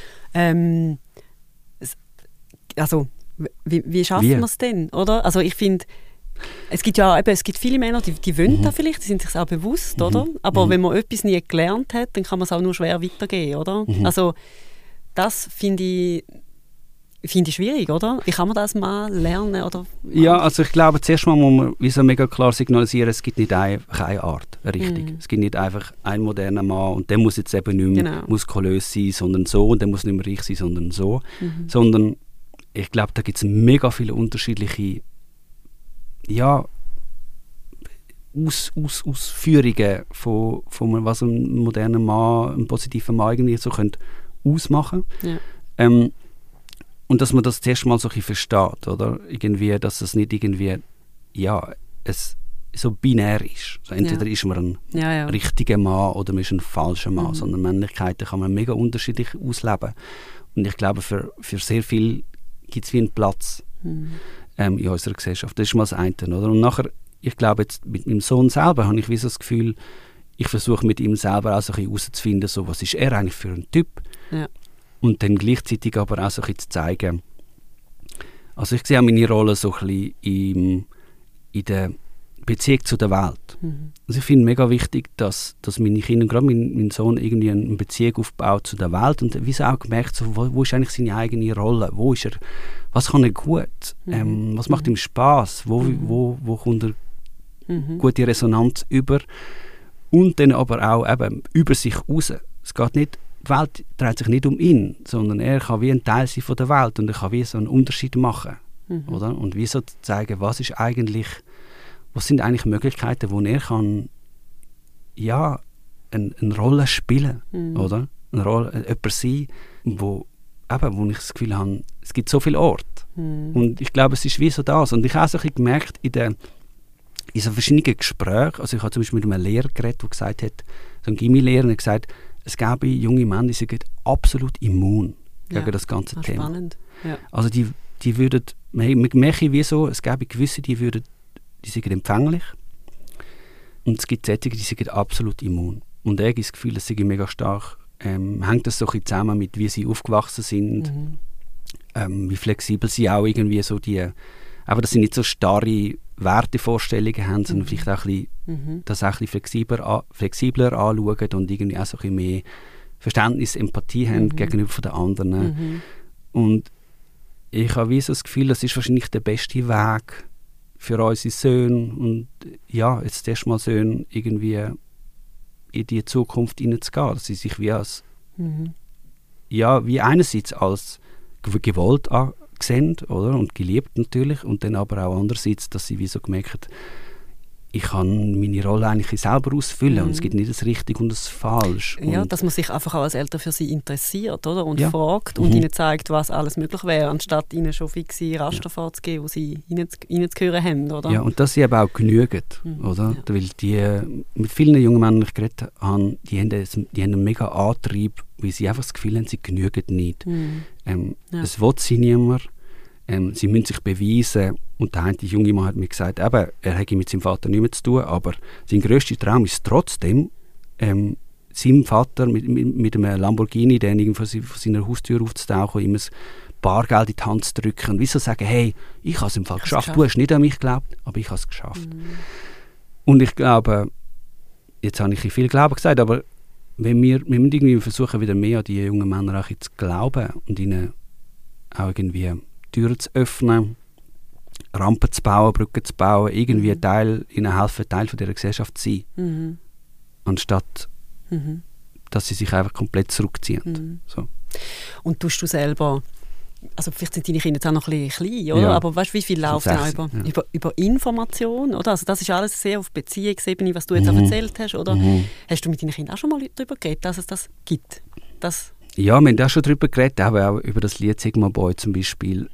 Also, wie schaffen wir es denn, oder? Also ich finde, es gibt viele Männer, die wollen das vielleicht, die sind sich auch bewusst, oder? Aber wenn man etwas nie gelernt hat, dann kann man es auch nur schwer weitergeben, oder? Also das finde ich schwierig, oder? Wie kann man das mal lernen? Oder? Ja, also ich glaube, zuerst mal muss man wie so mega klar signalisieren, es gibt nicht eine Art, richtig. Es gibt nicht einfach einen modernen Mann und der muss jetzt eben nicht mehr muskulös sein, sondern so, und der muss nicht mehr reich sein, sondern so. Sondern ich glaube, da gibt es mega viele unterschiedliche Ausführungen von was ein moderner Mann, ein positiver Mann irgendwie so könnte ausmachen. Ja. Und dass man das zuerst mal so ein bisschen versteht, oder? Irgendwie, dass es nicht irgendwie, es so binär ist. Also entweder ist man ein richtiger Mann oder man ist ein falscher Mann, sondern Männlichkeiten kann man mega unterschiedlich ausleben. Und ich glaube, für sehr viel gibt es wie einen Platz in unserer Gesellschaft. Das ist mal das eine, oder? Und nachher, ich glaube jetzt mit meinem Sohn selber habe ich wie so das Gefühl, ich versuche mit ihm selber auch so ein bisschen herauszufinden, so, was ist er eigentlich für ein Typ? Ja. Und dann gleichzeitig aber auch so ein bisschen zu zeigen. Also ich sehe auch meine Rolle so ein bisschen in der Beziehung zu der Welt. Also ich finde es mega wichtig, dass meine Kinder, gerade mein Sohn, irgendwie eine Beziehung aufbaut zu der Welt und wie auch gemerkt, so, wo ist eigentlich seine eigene Rolle? Wo ist er? Was kann er gut? Was macht ihm Spass? Wo kommt er gute Resonanz über? Und dann aber auch eben über sich raus. Es geht nicht, die Welt dreht sich nicht um ihn, sondern er kann wie ein Teil sein von der Welt und er kann wie so einen Unterschied machen. Oder? Und wie so zeigen, was sind eigentlich Möglichkeiten, wo er kann eine Rolle spielen, oder? Jemand sein, wo wo ich das Gefühl habe, es gibt so viele Orte. Und ich glaube, es ist wie so das. Und ich habe auch so ein bisschen gemerkt, in so verschiedenen Gesprächen, also ich habe zum Beispiel mit einem Lehrer geredet, der gesagt hat, so ein Gimmi-Lehrer, der gesagt, es gäbe junge Männer, die sind absolut immun gegen das ganze Thema. Spannend. Ja. Also die würden, man merke wie so, es gäbe gewisse, die sind empfänglich. Und es gibt solche, die sind absolut immun. Und ich habe das Gefühl, es sei mega stark, hängt das so ein bisschen zusammen mit, wie sie aufgewachsen sind, wie flexibel sie auch irgendwie so aber dass sie nicht so starre Wertevorstellungen haben, sondern vielleicht auch ein bisschen, das auch ein bisschen flexibler anschauen und irgendwie auch so ein bisschen mehr Verständnis, Empathie haben gegenüber den anderen. Und ich habe wie so das Gefühl, das ist wahrscheinlich der beste Weg für unsere Söhne und ja, jetzt erstmal Söhne irgendwie in die Zukunft hineinzugehen, dass sie sich wie als wie einerseits als gewollt sehen, oder? Und geliebt natürlich, und dann aber auch andererseits, dass sie wie so gemerkt, ich kann meine Rolle eigentlich selber ausfüllen und es gibt nicht das Richtig und das Falsch. Ja, dass man sich einfach auch als Eltern für sie interessiert, oder? Und fragt und ihnen zeigt, was alles möglich wäre, anstatt ihnen schon fixe Raster vorzugeben, die sie reinzuhören haben, oder? Ja, und dass sie eben auch genügen, oder? Ja. Weil mit vielen jungen Männern, die ich geredet habe, die haben einen mega Antrieb, weil sie einfach das Gefühl haben, sie genügen nicht. Es will sie niemand. Sie müssen sich beweisen. Und der eine junge Mann hat mir gesagt, er hätte mit seinem Vater nichts mehr zu tun, aber sein grösster Traum ist trotzdem, seinem Vater mit einem Lamborghini, der irgendwo vor seiner Haustür aufzutauchen, ihm ein Bargeld in die Hand zu drücken und wieso sagen, hey, ich habe es im Fall geschafft. Du hast nicht an mich geglaubt, aber ich habe es geschafft. Und ich glaube, jetzt habe ich viel Glauben gesagt, aber wir müssen irgendwie versuchen, wieder mehr an die jungen Männer auch zu glauben und ihnen auch irgendwie Türen zu öffnen, Rampen zu bauen, Brücken zu bauen, irgendwie ihnen helfen, Teil von dieser Gesellschaft zu sein. Anstatt, dass sie sich einfach komplett zurückziehen. So. Und tust du selber, also vielleicht sind deine Kinder jetzt auch noch ein bisschen klein, oder? Ja. Aber weißt du, wie viel läuft auch über Information, oder? Also das ist alles sehr auf Beziehungsebene, was du jetzt auch erzählt hast, oder? Hast du mit deinen Kindern auch schon mal darüber geredet, dass es das gibt? Ja, wir haben auch schon darüber geredet, auch über das Lied «Sigma Boy» zum Beispiel.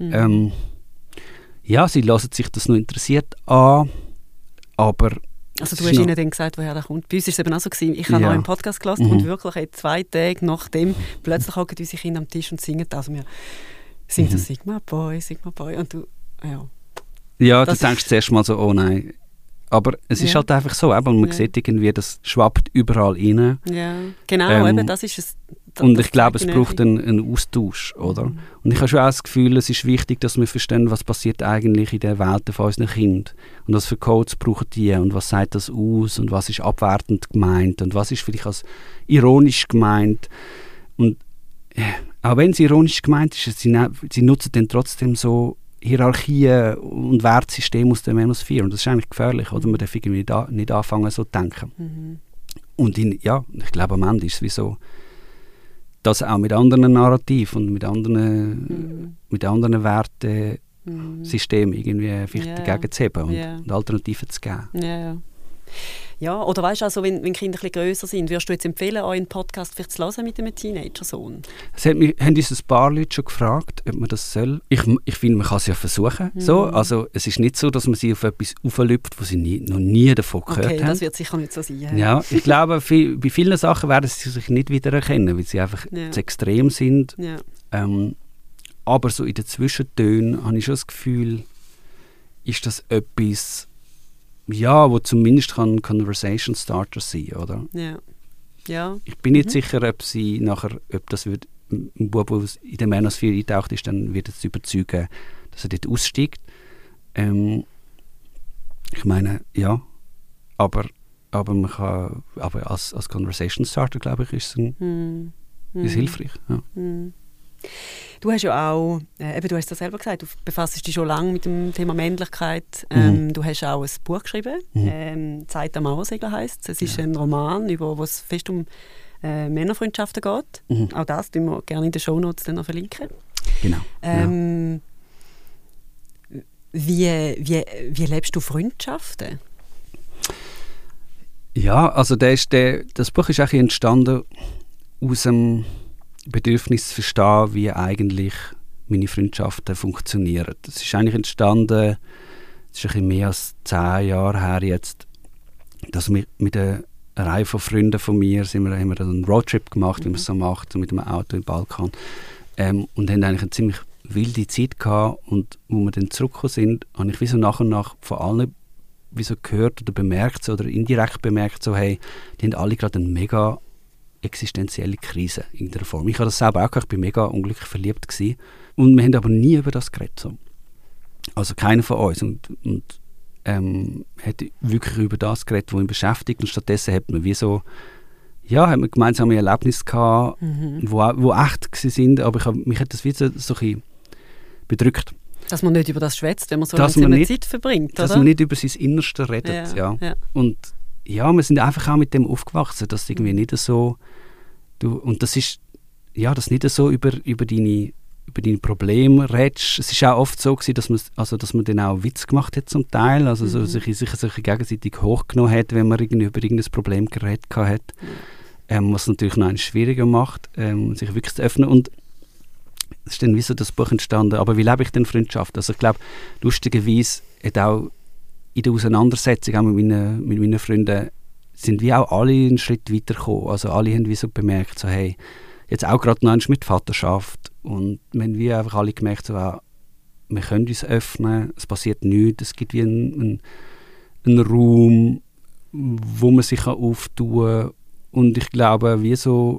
Ja, sie lassen sich das noch interessiert an, aber... Also du hast ihnen dann gesagt, woher das kommt. Bei uns war es eben auch so gewesen. Ich habe noch einen Podcast gehört und wirklich 2 Tage nachdem plötzlich hocken unsere Kinder am Tisch und singen das. Also wir singen so «Sigma Boy», «Sigma Boy» und du, Ja, du denkst zuerst mal so, oh nein. Aber es ist halt einfach so, eben, man sieht irgendwie, das schwappt überall rein. Ja, genau, eben, das ist es. Und ich glaube, es braucht einen Austausch, oder? Und ich habe schon auch das Gefühl, es ist wichtig, dass wir verstehen, was passiert eigentlich in der Welt von unseren Kindern. Und was für Codes brauchen die und was sagt das aus und was ist abwertend gemeint und was ist vielleicht als ironisch gemeint. Und auch wenn es ironisch gemeint ist, sie nutzen dann trotzdem so Hierarchien und Wertsysteme aus der Manosphere. Und das ist eigentlich gefährlich, oder? Man darf irgendwie nicht anfangen, so zu denken. Und ich glaube, am Ende ist es wie so, das auch mit anderen Narrativen und mit anderen Wertesystemen irgendwie vielleicht dagegen zu heben und Alternativen zu geben. Ja, oder weißt du, also, wenn Kinder ein bisschen grösser sind, würdest du jetzt empfehlen, euren Podcast vielleicht zu hören mit einem Teenager-Sohn? Es haben uns ein paar Leute schon gefragt, ob man das soll. Ich finde, man kann es ja versuchen. So. Also, es ist nicht so, dass man sie auf etwas auflüpft, wo sie noch nie davon gehört haben. Okay, das wird sicher nicht so sein. Ja, ich glaube, bei vielen Sachen werden sie sich nicht wiedererkennen, weil sie einfach zu extrem sind. Ja. Aber so in den Zwischentönen habe ich schon das Gefühl, ist das etwas... Ja, wo zumindest kann Conversation Starter sein, oder? Ja. Ich bin nicht sicher, ob das wird, ein Bub, der in der Manosphere eingetaucht ist, dann wird es überzeugen, dass er dort aussteigt. Ich meine, ja, aber man kann, aber als Conversation Starter, glaube ich, ist es hilfreich. Ja. Du hast ja auch, du hast es selber gesagt, du befasst dich schon lange mit dem Thema Männlichkeit. Du hast auch ein Buch geschrieben, «Zeit am Mauersegler» heisst es. Es ist ein Roman, wo es fest um Männerfreundschaften geht. Auch das tun wir gerne in den Shownotes dann noch verlinken. Genau. Wie lebst du Freundschaften? Ja, also das Buch ist eigentlich entstanden aus dem Bedürfnis zu verstehen, wie eigentlich meine Freundschaften funktionieren. Das ist eigentlich entstanden, es ist ein bisschen mehr als 10 Jahre her jetzt, dass wir mit einer Reihe von Freunden von mir haben wir einen Roadtrip gemacht, wie man es so macht, so mit einem Auto im Balkan. Und haben eigentlich eine ziemlich wilde Zeit gehabt. Und wo wir dann zurückgekommen sind, habe ich wie so nach und nach von allen wie so gehört oder bemerkt oder indirekt bemerkt, so, hey, die haben alle gerade eine mega existenzielle Krise in der Form. Ich habe das selber auch gehabt, ich war mega unglücklich verliebt gewesen. Und wir haben aber nie über das geredet. So. Also keiner von uns. Und hat wirklich über das geredet, was ihn beschäftigt. Und stattdessen hat man wie so, ja, hat man gemeinsame Erlebnisse gehabt, wo echt sind, aber mich hat das wie so ein bisschen bedrückt. Dass man nicht über das schwätzt, wenn man so eine Zeit verbringt, oder? Dass man nicht über sein Innerstes redet, ja. Und ja, wir sind einfach auch mit dem aufgewachsen, dass irgendwie nicht so, und das ist, ja, dass nicht so über deine Probleme redest. Es war auch oft so gewesen, dass man dann auch Witz gemacht hat zum Teil, also so sich gegenseitig hochgenommen hat, wenn man irgendwie über irgendein Problem geredet hat, was natürlich noch schwieriger macht, sich wirklich zu öffnen. Und es ist dann wie so das Buch entstanden. Aber wie lebe ich denn Freundschaft? Also ich glaube, lustigerweise hat auch in der Auseinandersetzung auch mit meinen Freunden sind wir auch alle einen Schritt weitergekommen. Also alle haben wie so bemerkt, so hey, jetzt auch gerade noch mit Vaterschaft. Und wir haben wie einfach alle gemerkt, so, wir können uns öffnen, es passiert nichts, es gibt wie einen Raum, wo man sich auftun kann. Und ich glaube, wie so,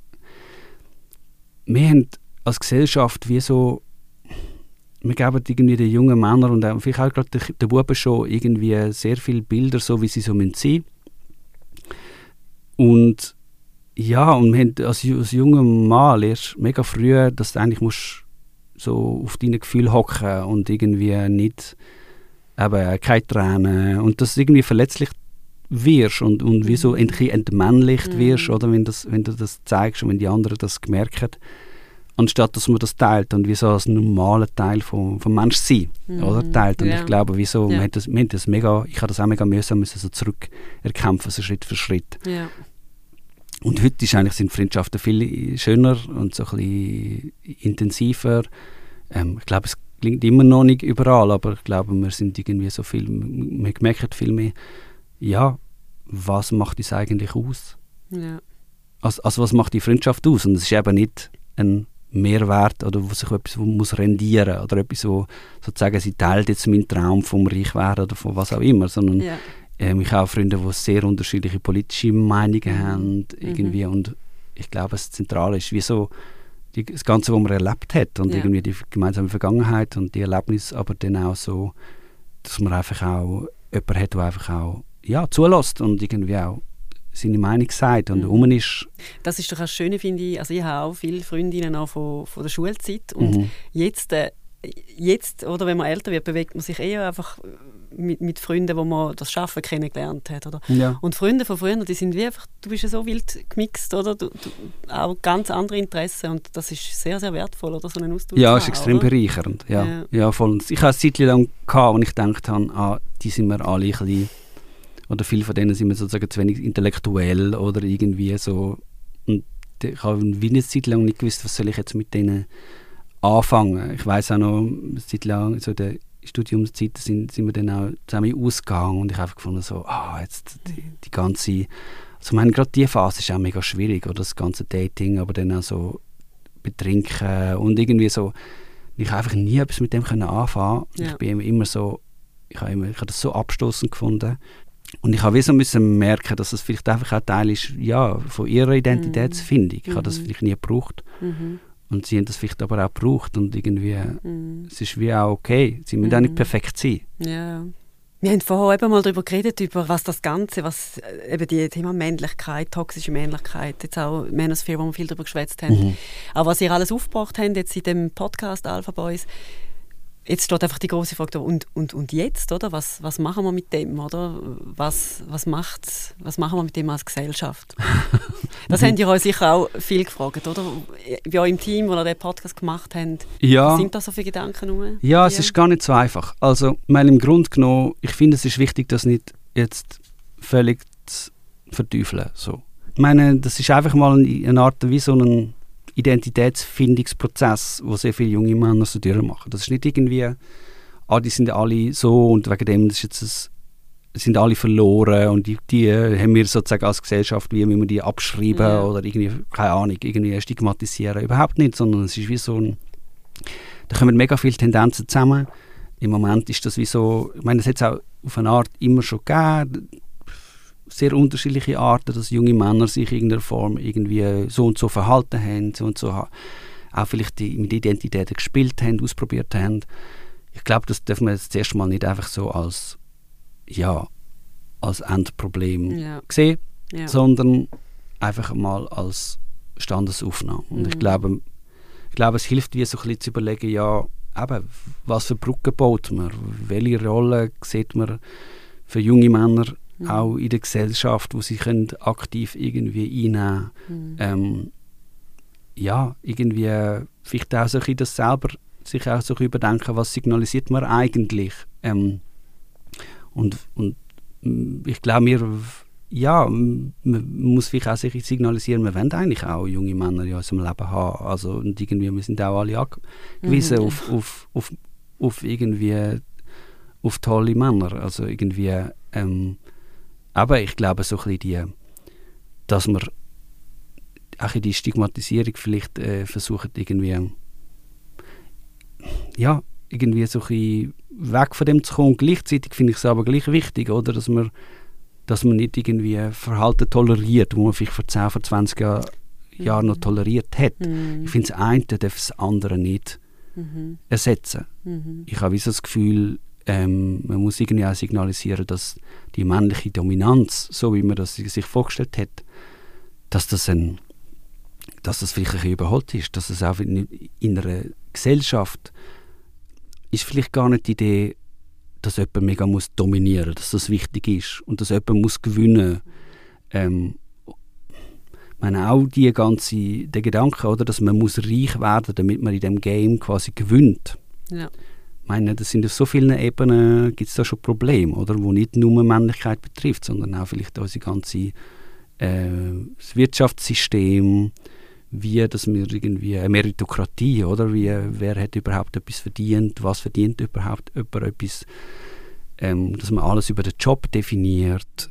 wir haben als Gesellschaft wie so, wir geben irgendwie den jungen Männern und auch vielleicht auch gerade den Buben schon irgendwie sehr viele Bilder, so wie sie so sein müssen. Und ja, und wir haben als junger Mann lernst mega früh, dass du eigentlich musst so auf deine Gefühle hocken und irgendwie nicht, eben keine Tränen, und dass du irgendwie verletzlich wirst und wie so entmännlicht wirst, oder wenn du das zeigst und wenn die anderen das merken, anstatt dass man das teilt und wie so als normaler Teil vom Menschsein oder teilt. Und ich glaube, wieso, wir haben das mega, ich habe das auch mega müssen so zurück erkämpfen, so Schritt für Schritt. Ja. Und heute sind Freundschaften viel schöner und so ein bisschen intensiver. Ich glaube, es klingt immer noch nicht überall, aber ich glaube, wir sind irgendwie so viel, wir merken viel mehr, ja, was macht uns eigentlich aus? Ja. Also was macht die Freundschaft aus? Und es ist eben nicht ein Mehrwert oder wo sich etwas muss rendieren oder etwas, wo sozusagen sie teilt jetzt meinen Traum vom Reichwerden oder von was auch immer, sondern ich habe auch Freunde, die sehr unterschiedliche politische Meinungen haben irgendwie, und ich glaube, das Zentrale ist wie so das Ganze, was man erlebt hat und irgendwie die gemeinsame Vergangenheit und die Erlebnisse, aber dann auch so, dass man einfach auch jemanden hat, der einfach auch zulässt und irgendwie auch seine Meinung sagt und rum ist. Das ist doch das Schöne, finde ich. Also ich habe auch viele Freundinnen auch von der Schulzeit und jetzt, oder wenn man älter wird, bewegt man sich eher einfach mit Freunden, wo man das Arbeiten kennengelernt hat. Oder? Ja. Und Freunde von früher, die sind wie einfach, du bist ja so wild gemixt, oder? Du auch ganz andere Interessen, und das ist sehr, sehr wertvoll, oder? So einen Austausch ja, es ist extrem bereichernd. Ja, voll. Ich habe eine Zeit lang gehabt, wo ich gedacht habe, die sind mir alle ein bisschen, oder viele von denen sind mir sozusagen zu wenig intellektuell oder irgendwie so. Und ich habe eine Zeit lang nicht gewusst, was soll ich jetzt mit denen anfangen. Ich weiss auch noch, eine Zeit lang, so in der Studiumszeit sind wir dann auch zusammen ausgegangen und ich habe gefunden, so, jetzt die ganze, also ich meine, gerade diese Phase ist auch mega schwierig, oder das ganze Dating, aber dann auch so betrinken und irgendwie so, ich habe einfach nie etwas mit dem anfangen können. Ich bin immer so, ich habe das so abstoßend gefunden. Und ich habe müssen merken, dass es vielleicht einfach auch Teil ist, von ihrer Identitätsfindung. Ich habe das vielleicht nie gebraucht. Und sie haben das vielleicht aber auch gebraucht. Und irgendwie, es ist wie auch okay. Sie müssen auch nicht perfekt sein. Ja. Wir haben vorher eben mal darüber geredet, über was das Ganze, was eben die Thema Männlichkeit, toxische Männlichkeit, jetzt auch Manosphere, wo wir viel darüber geschwätzt haben. Aber was ihr alles aufgebracht habt, jetzt in dem Podcast Alpha Boys, jetzt steht einfach die große Frage, und jetzt, oder? Was machen wir mit dem, oder? Was machen wir mit dem als Gesellschaft? Das habt ihr euch sicher auch viel gefragt, oder? Bei euch im Team, wo ihr den Podcast gemacht habt, sind da so viele Gedanken rum? Ja, es ist gar nicht so einfach. Also, weil im Grunde genommen, ich finde, es ist wichtig, das nicht jetzt völlig zu verteufeln. So. Ich meine, das ist einfach mal eine Art wie so ein Identitätsfindungsprozess, wo sehr viele junge Männer so durchmachen. Das ist nicht irgendwie, die sind alle so und wegen dem das ist jetzt sind alle verloren und die haben wir sozusagen als Gesellschaft, wie wir die abschreiben oder irgendwie, keine Ahnung, irgendwie stigmatisieren. Überhaupt nicht, sondern es ist wie so da kommen mega viele Tendenzen zusammen. Im Moment ist das wie so, ich meine, es hat es auch auf eine Art immer schon gegeben, sehr unterschiedliche Arten, dass junge Männer sich in irgendeiner Form irgendwie so und so verhalten haben, so und so auch vielleicht mit Identitäten gespielt haben, ausprobiert haben. Ich glaube, das dürfen wir jetzt das erste Mal nicht einfach so als Endproblem sehen, sondern einfach mal als Standesaufnahme. Und ich glaube, es hilft, wie so ein bisschen zu überlegen, eben, was für Brücken baut man, welche Rolle sieht man für junge Männer auch in der Gesellschaft, wo sie können aktiv irgendwie einnehmen. Irgendwie vielleicht auch so ein bisschen das selber sich auch so überdenken, was signalisiert man eigentlich. Und ich glaube, man muss vielleicht auch sich signalisieren, wir wollen eigentlich auch junge Männer in unserem Leben haben. Also, und irgendwie, wir sind auch alle angewiesen auf irgendwie auf tolle Männer. Also irgendwie, aber ich glaube so ein bisschen dass man auch in die Stigmatisierung vielleicht versucht irgendwie so ein bisschen weg von dem zu kommen. Gleichzeitig finde ich es aber gleich wichtig, oder, dass man nicht irgendwie Verhalten toleriert, wo man vielleicht vor 10, vor 20 Jahren noch toleriert hat. Ich finde, das eine darf das andere nicht ersetzen. Ich habe so das Gefühl, man muss irgendwie auch signalisieren, dass die männliche Dominanz, so wie man das sich vorgestellt hat, dass das vielleicht ein bisschen überholt ist, dass es auch in einer Gesellschaft ist vielleicht gar nicht die Idee, dass jemand mega muss dominieren muss, dass das wichtig ist und dass jemand muss gewinnen. Ich meine auch der Gedanke, oder, dass man muss reich werden, damit man in dem Game quasi gewinnt. Ja. Ich meine, das sind auf so vielen Ebenen, gibt es da schon Probleme, oder, wo nicht nur Männlichkeit betrifft, sondern auch vielleicht unsere ganze das Wirtschaftssystem, wie dass wir irgendwie eine Meritokratie, oder, wer hat überhaupt etwas verdient, was verdient überhaupt jemand etwas, dass man alles über den Job definiert,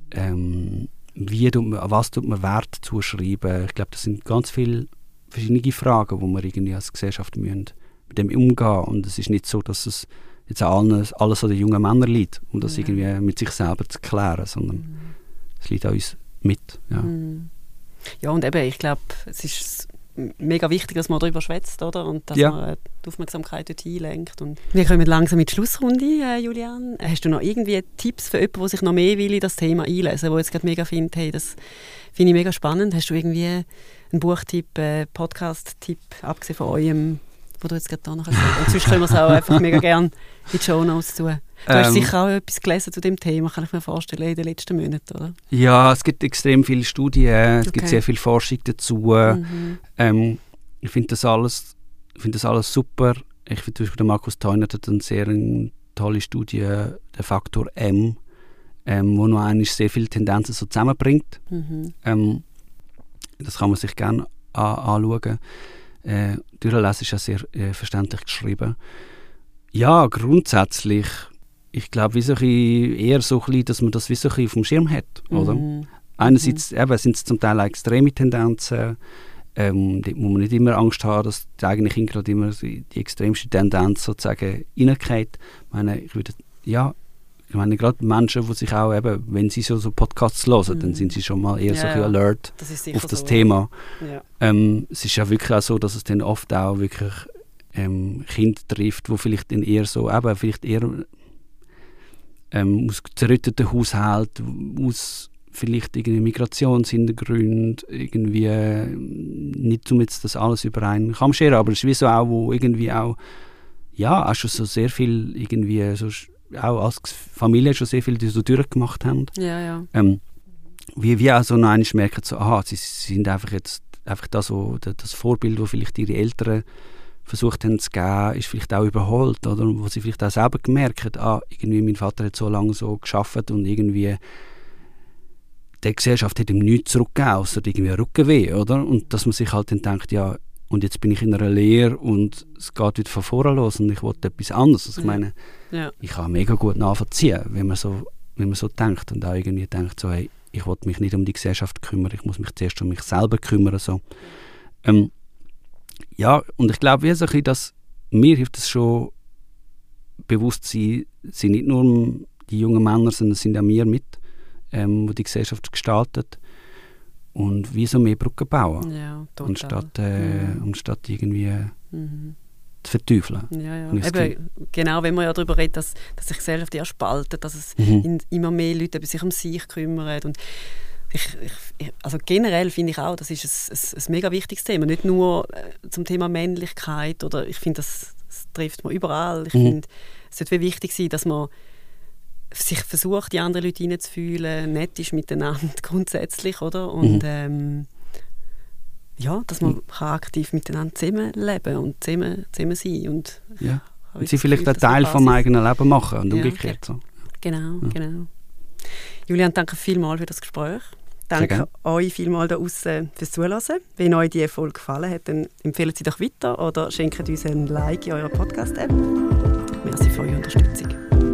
was tut man Wert zuschreiben. Ich glaube, das sind ganz viele verschiedene Fragen, wo wir irgendwie als Gesellschaft müssen mit dem umgehen. Und es ist nicht so, dass es jetzt alles an den jungen Männern liegt, um das irgendwie mit sich selber zu klären, sondern es liegt an uns mit. Ja, und eben, ich glaube, es ist mega wichtig, dass man darüber schwätzt, oder? Und dass man die Aufmerksamkeit dorthin lenkt. Und wir kommen langsam in die Schlussrunde, Julian. Hast du noch irgendwie Tipps für jemanden, der sich noch mehr will in das Thema einlesen, der jetzt gerade mega findet, hey, das finde ich mega spannend. Hast du irgendwie einen Buchtipp, Podcast-Tipp, abgesehen von eurem, wo du jetzt gerade da noch hast? Und sonst können wir es auch einfach mega gerne in die Shownotes tun. Du hast sicher auch etwas gelesen zu dem Thema, kann ich mir vorstellen, in den letzten Monaten, oder? Ja, es gibt extrem viele Studien, es gibt sehr viel Forschung dazu. Ich finde das alles super. Ich finde zum Beispiel, der Markus Theunert hat eine tolle Studie, der Faktor M, wo noch einmal sehr viele Tendenzen so zusammenbringt. Das kann man sich gerne anschauen. Durchlesen ist ja sehr verständlich geschrieben. Ja, grundsätzlich, ich glaube, eher so ein bisschen, dass man das wie so ein bisschen auf dem Schirm hat. Oder? Einerseits sind es zum Teil auch extreme Tendenzen, dort muss man nicht immer Angst haben, dass eigentlich gerade immer die extremste Tendenz sozusagen reingeht. Ich meine, gerade Menschen, die sich auch eben, wenn sie so Podcasts hören, dann sind sie schon mal eher so ein alert auf das Thema. Ja. Es ist ja wirklich auch so, dass es dann oft auch wirklich Kinder trifft, die vielleicht dann eher so, vielleicht eher aus zerrütteten Haushalten, aus vielleicht irgendwie Migrationshintergründen, irgendwie nicht um jetzt das alles über einen Kamm scheren, aber es ist wie so auch, wo irgendwie auch, auch schon so sehr viel irgendwie, so, auch als Familie schon sehr viel so durchgemacht haben. Ja. Wie auch so noch einmal merken, so, sie sind einfach das Vorbild, das vielleicht ihre Eltern versucht haben zu geben, ist vielleicht auch überholt, oder? Wo sie vielleicht auch selber gemerkt haben, irgendwie mein Vater hat so lange so gearbeitet und irgendwie die Gesellschaft hat ihm nichts zurückgegeben, außer irgendwie Rückenweh, oder? Und dass man sich halt dann denkt, und jetzt bin ich in einer Lehre und es geht wieder von vorne los und ich will etwas anderes. Also ich meine, ich kann mega gut nachvollziehen, wenn man so denkt und auch irgendwie denkt, so, hey, ich will mich nicht um die Gesellschaft kümmern, ich muss mich zuerst um mich selber kümmern. So. Ja, und ich glaube, wie so ein bisschen, dass mir hilft es schon, bewusst sind nicht nur die jungen Männer, sondern sind auch wir mit, die die Gesellschaft gestaltet. Und wie so mehr Brücken bauen. Ja, total. Anstatt irgendwie zu verteufeln. Ja. Eben, genau, wenn man ja darüber redet, dass sich die Gesellschaft eher spaltet, dass es immer mehr Leute sich um sich kümmern. Und also generell finde ich auch, das ist ein mega wichtiges Thema. Nicht nur zum Thema Männlichkeit. Oder ich finde, das trifft man überall. Ich finde, es sollte wichtig sein, dass man sich versucht, die anderen Leute hineinzufühlen, nett ist miteinander grundsätzlich, oder? Und dass man kann aktiv miteinander zusammenleben und zusammen sein. Und sie vielleicht einen Teil vom eigenen Leben machen und umgekehrt. So. Genau. Julian, danke vielmals für das Gespräch. Danke euch vielmals da draussen fürs Zuhören. Wenn euch diese Folge gefallen hat, dann empfehlen Sie doch weiter oder schenkt uns ein Like in eurer Podcast-App. Merci für eure Unterstützung.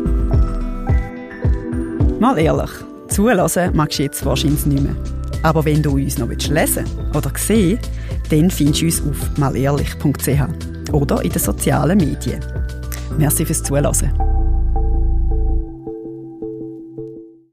Mal ehrlich, zuhören magst du jetzt wahrscheinlich nicht mehr. Aber wenn du uns noch lesen oder sehen willst, dann findest du uns auf malehrlich.ch oder in den sozialen Medien. Merci fürs Zuhören.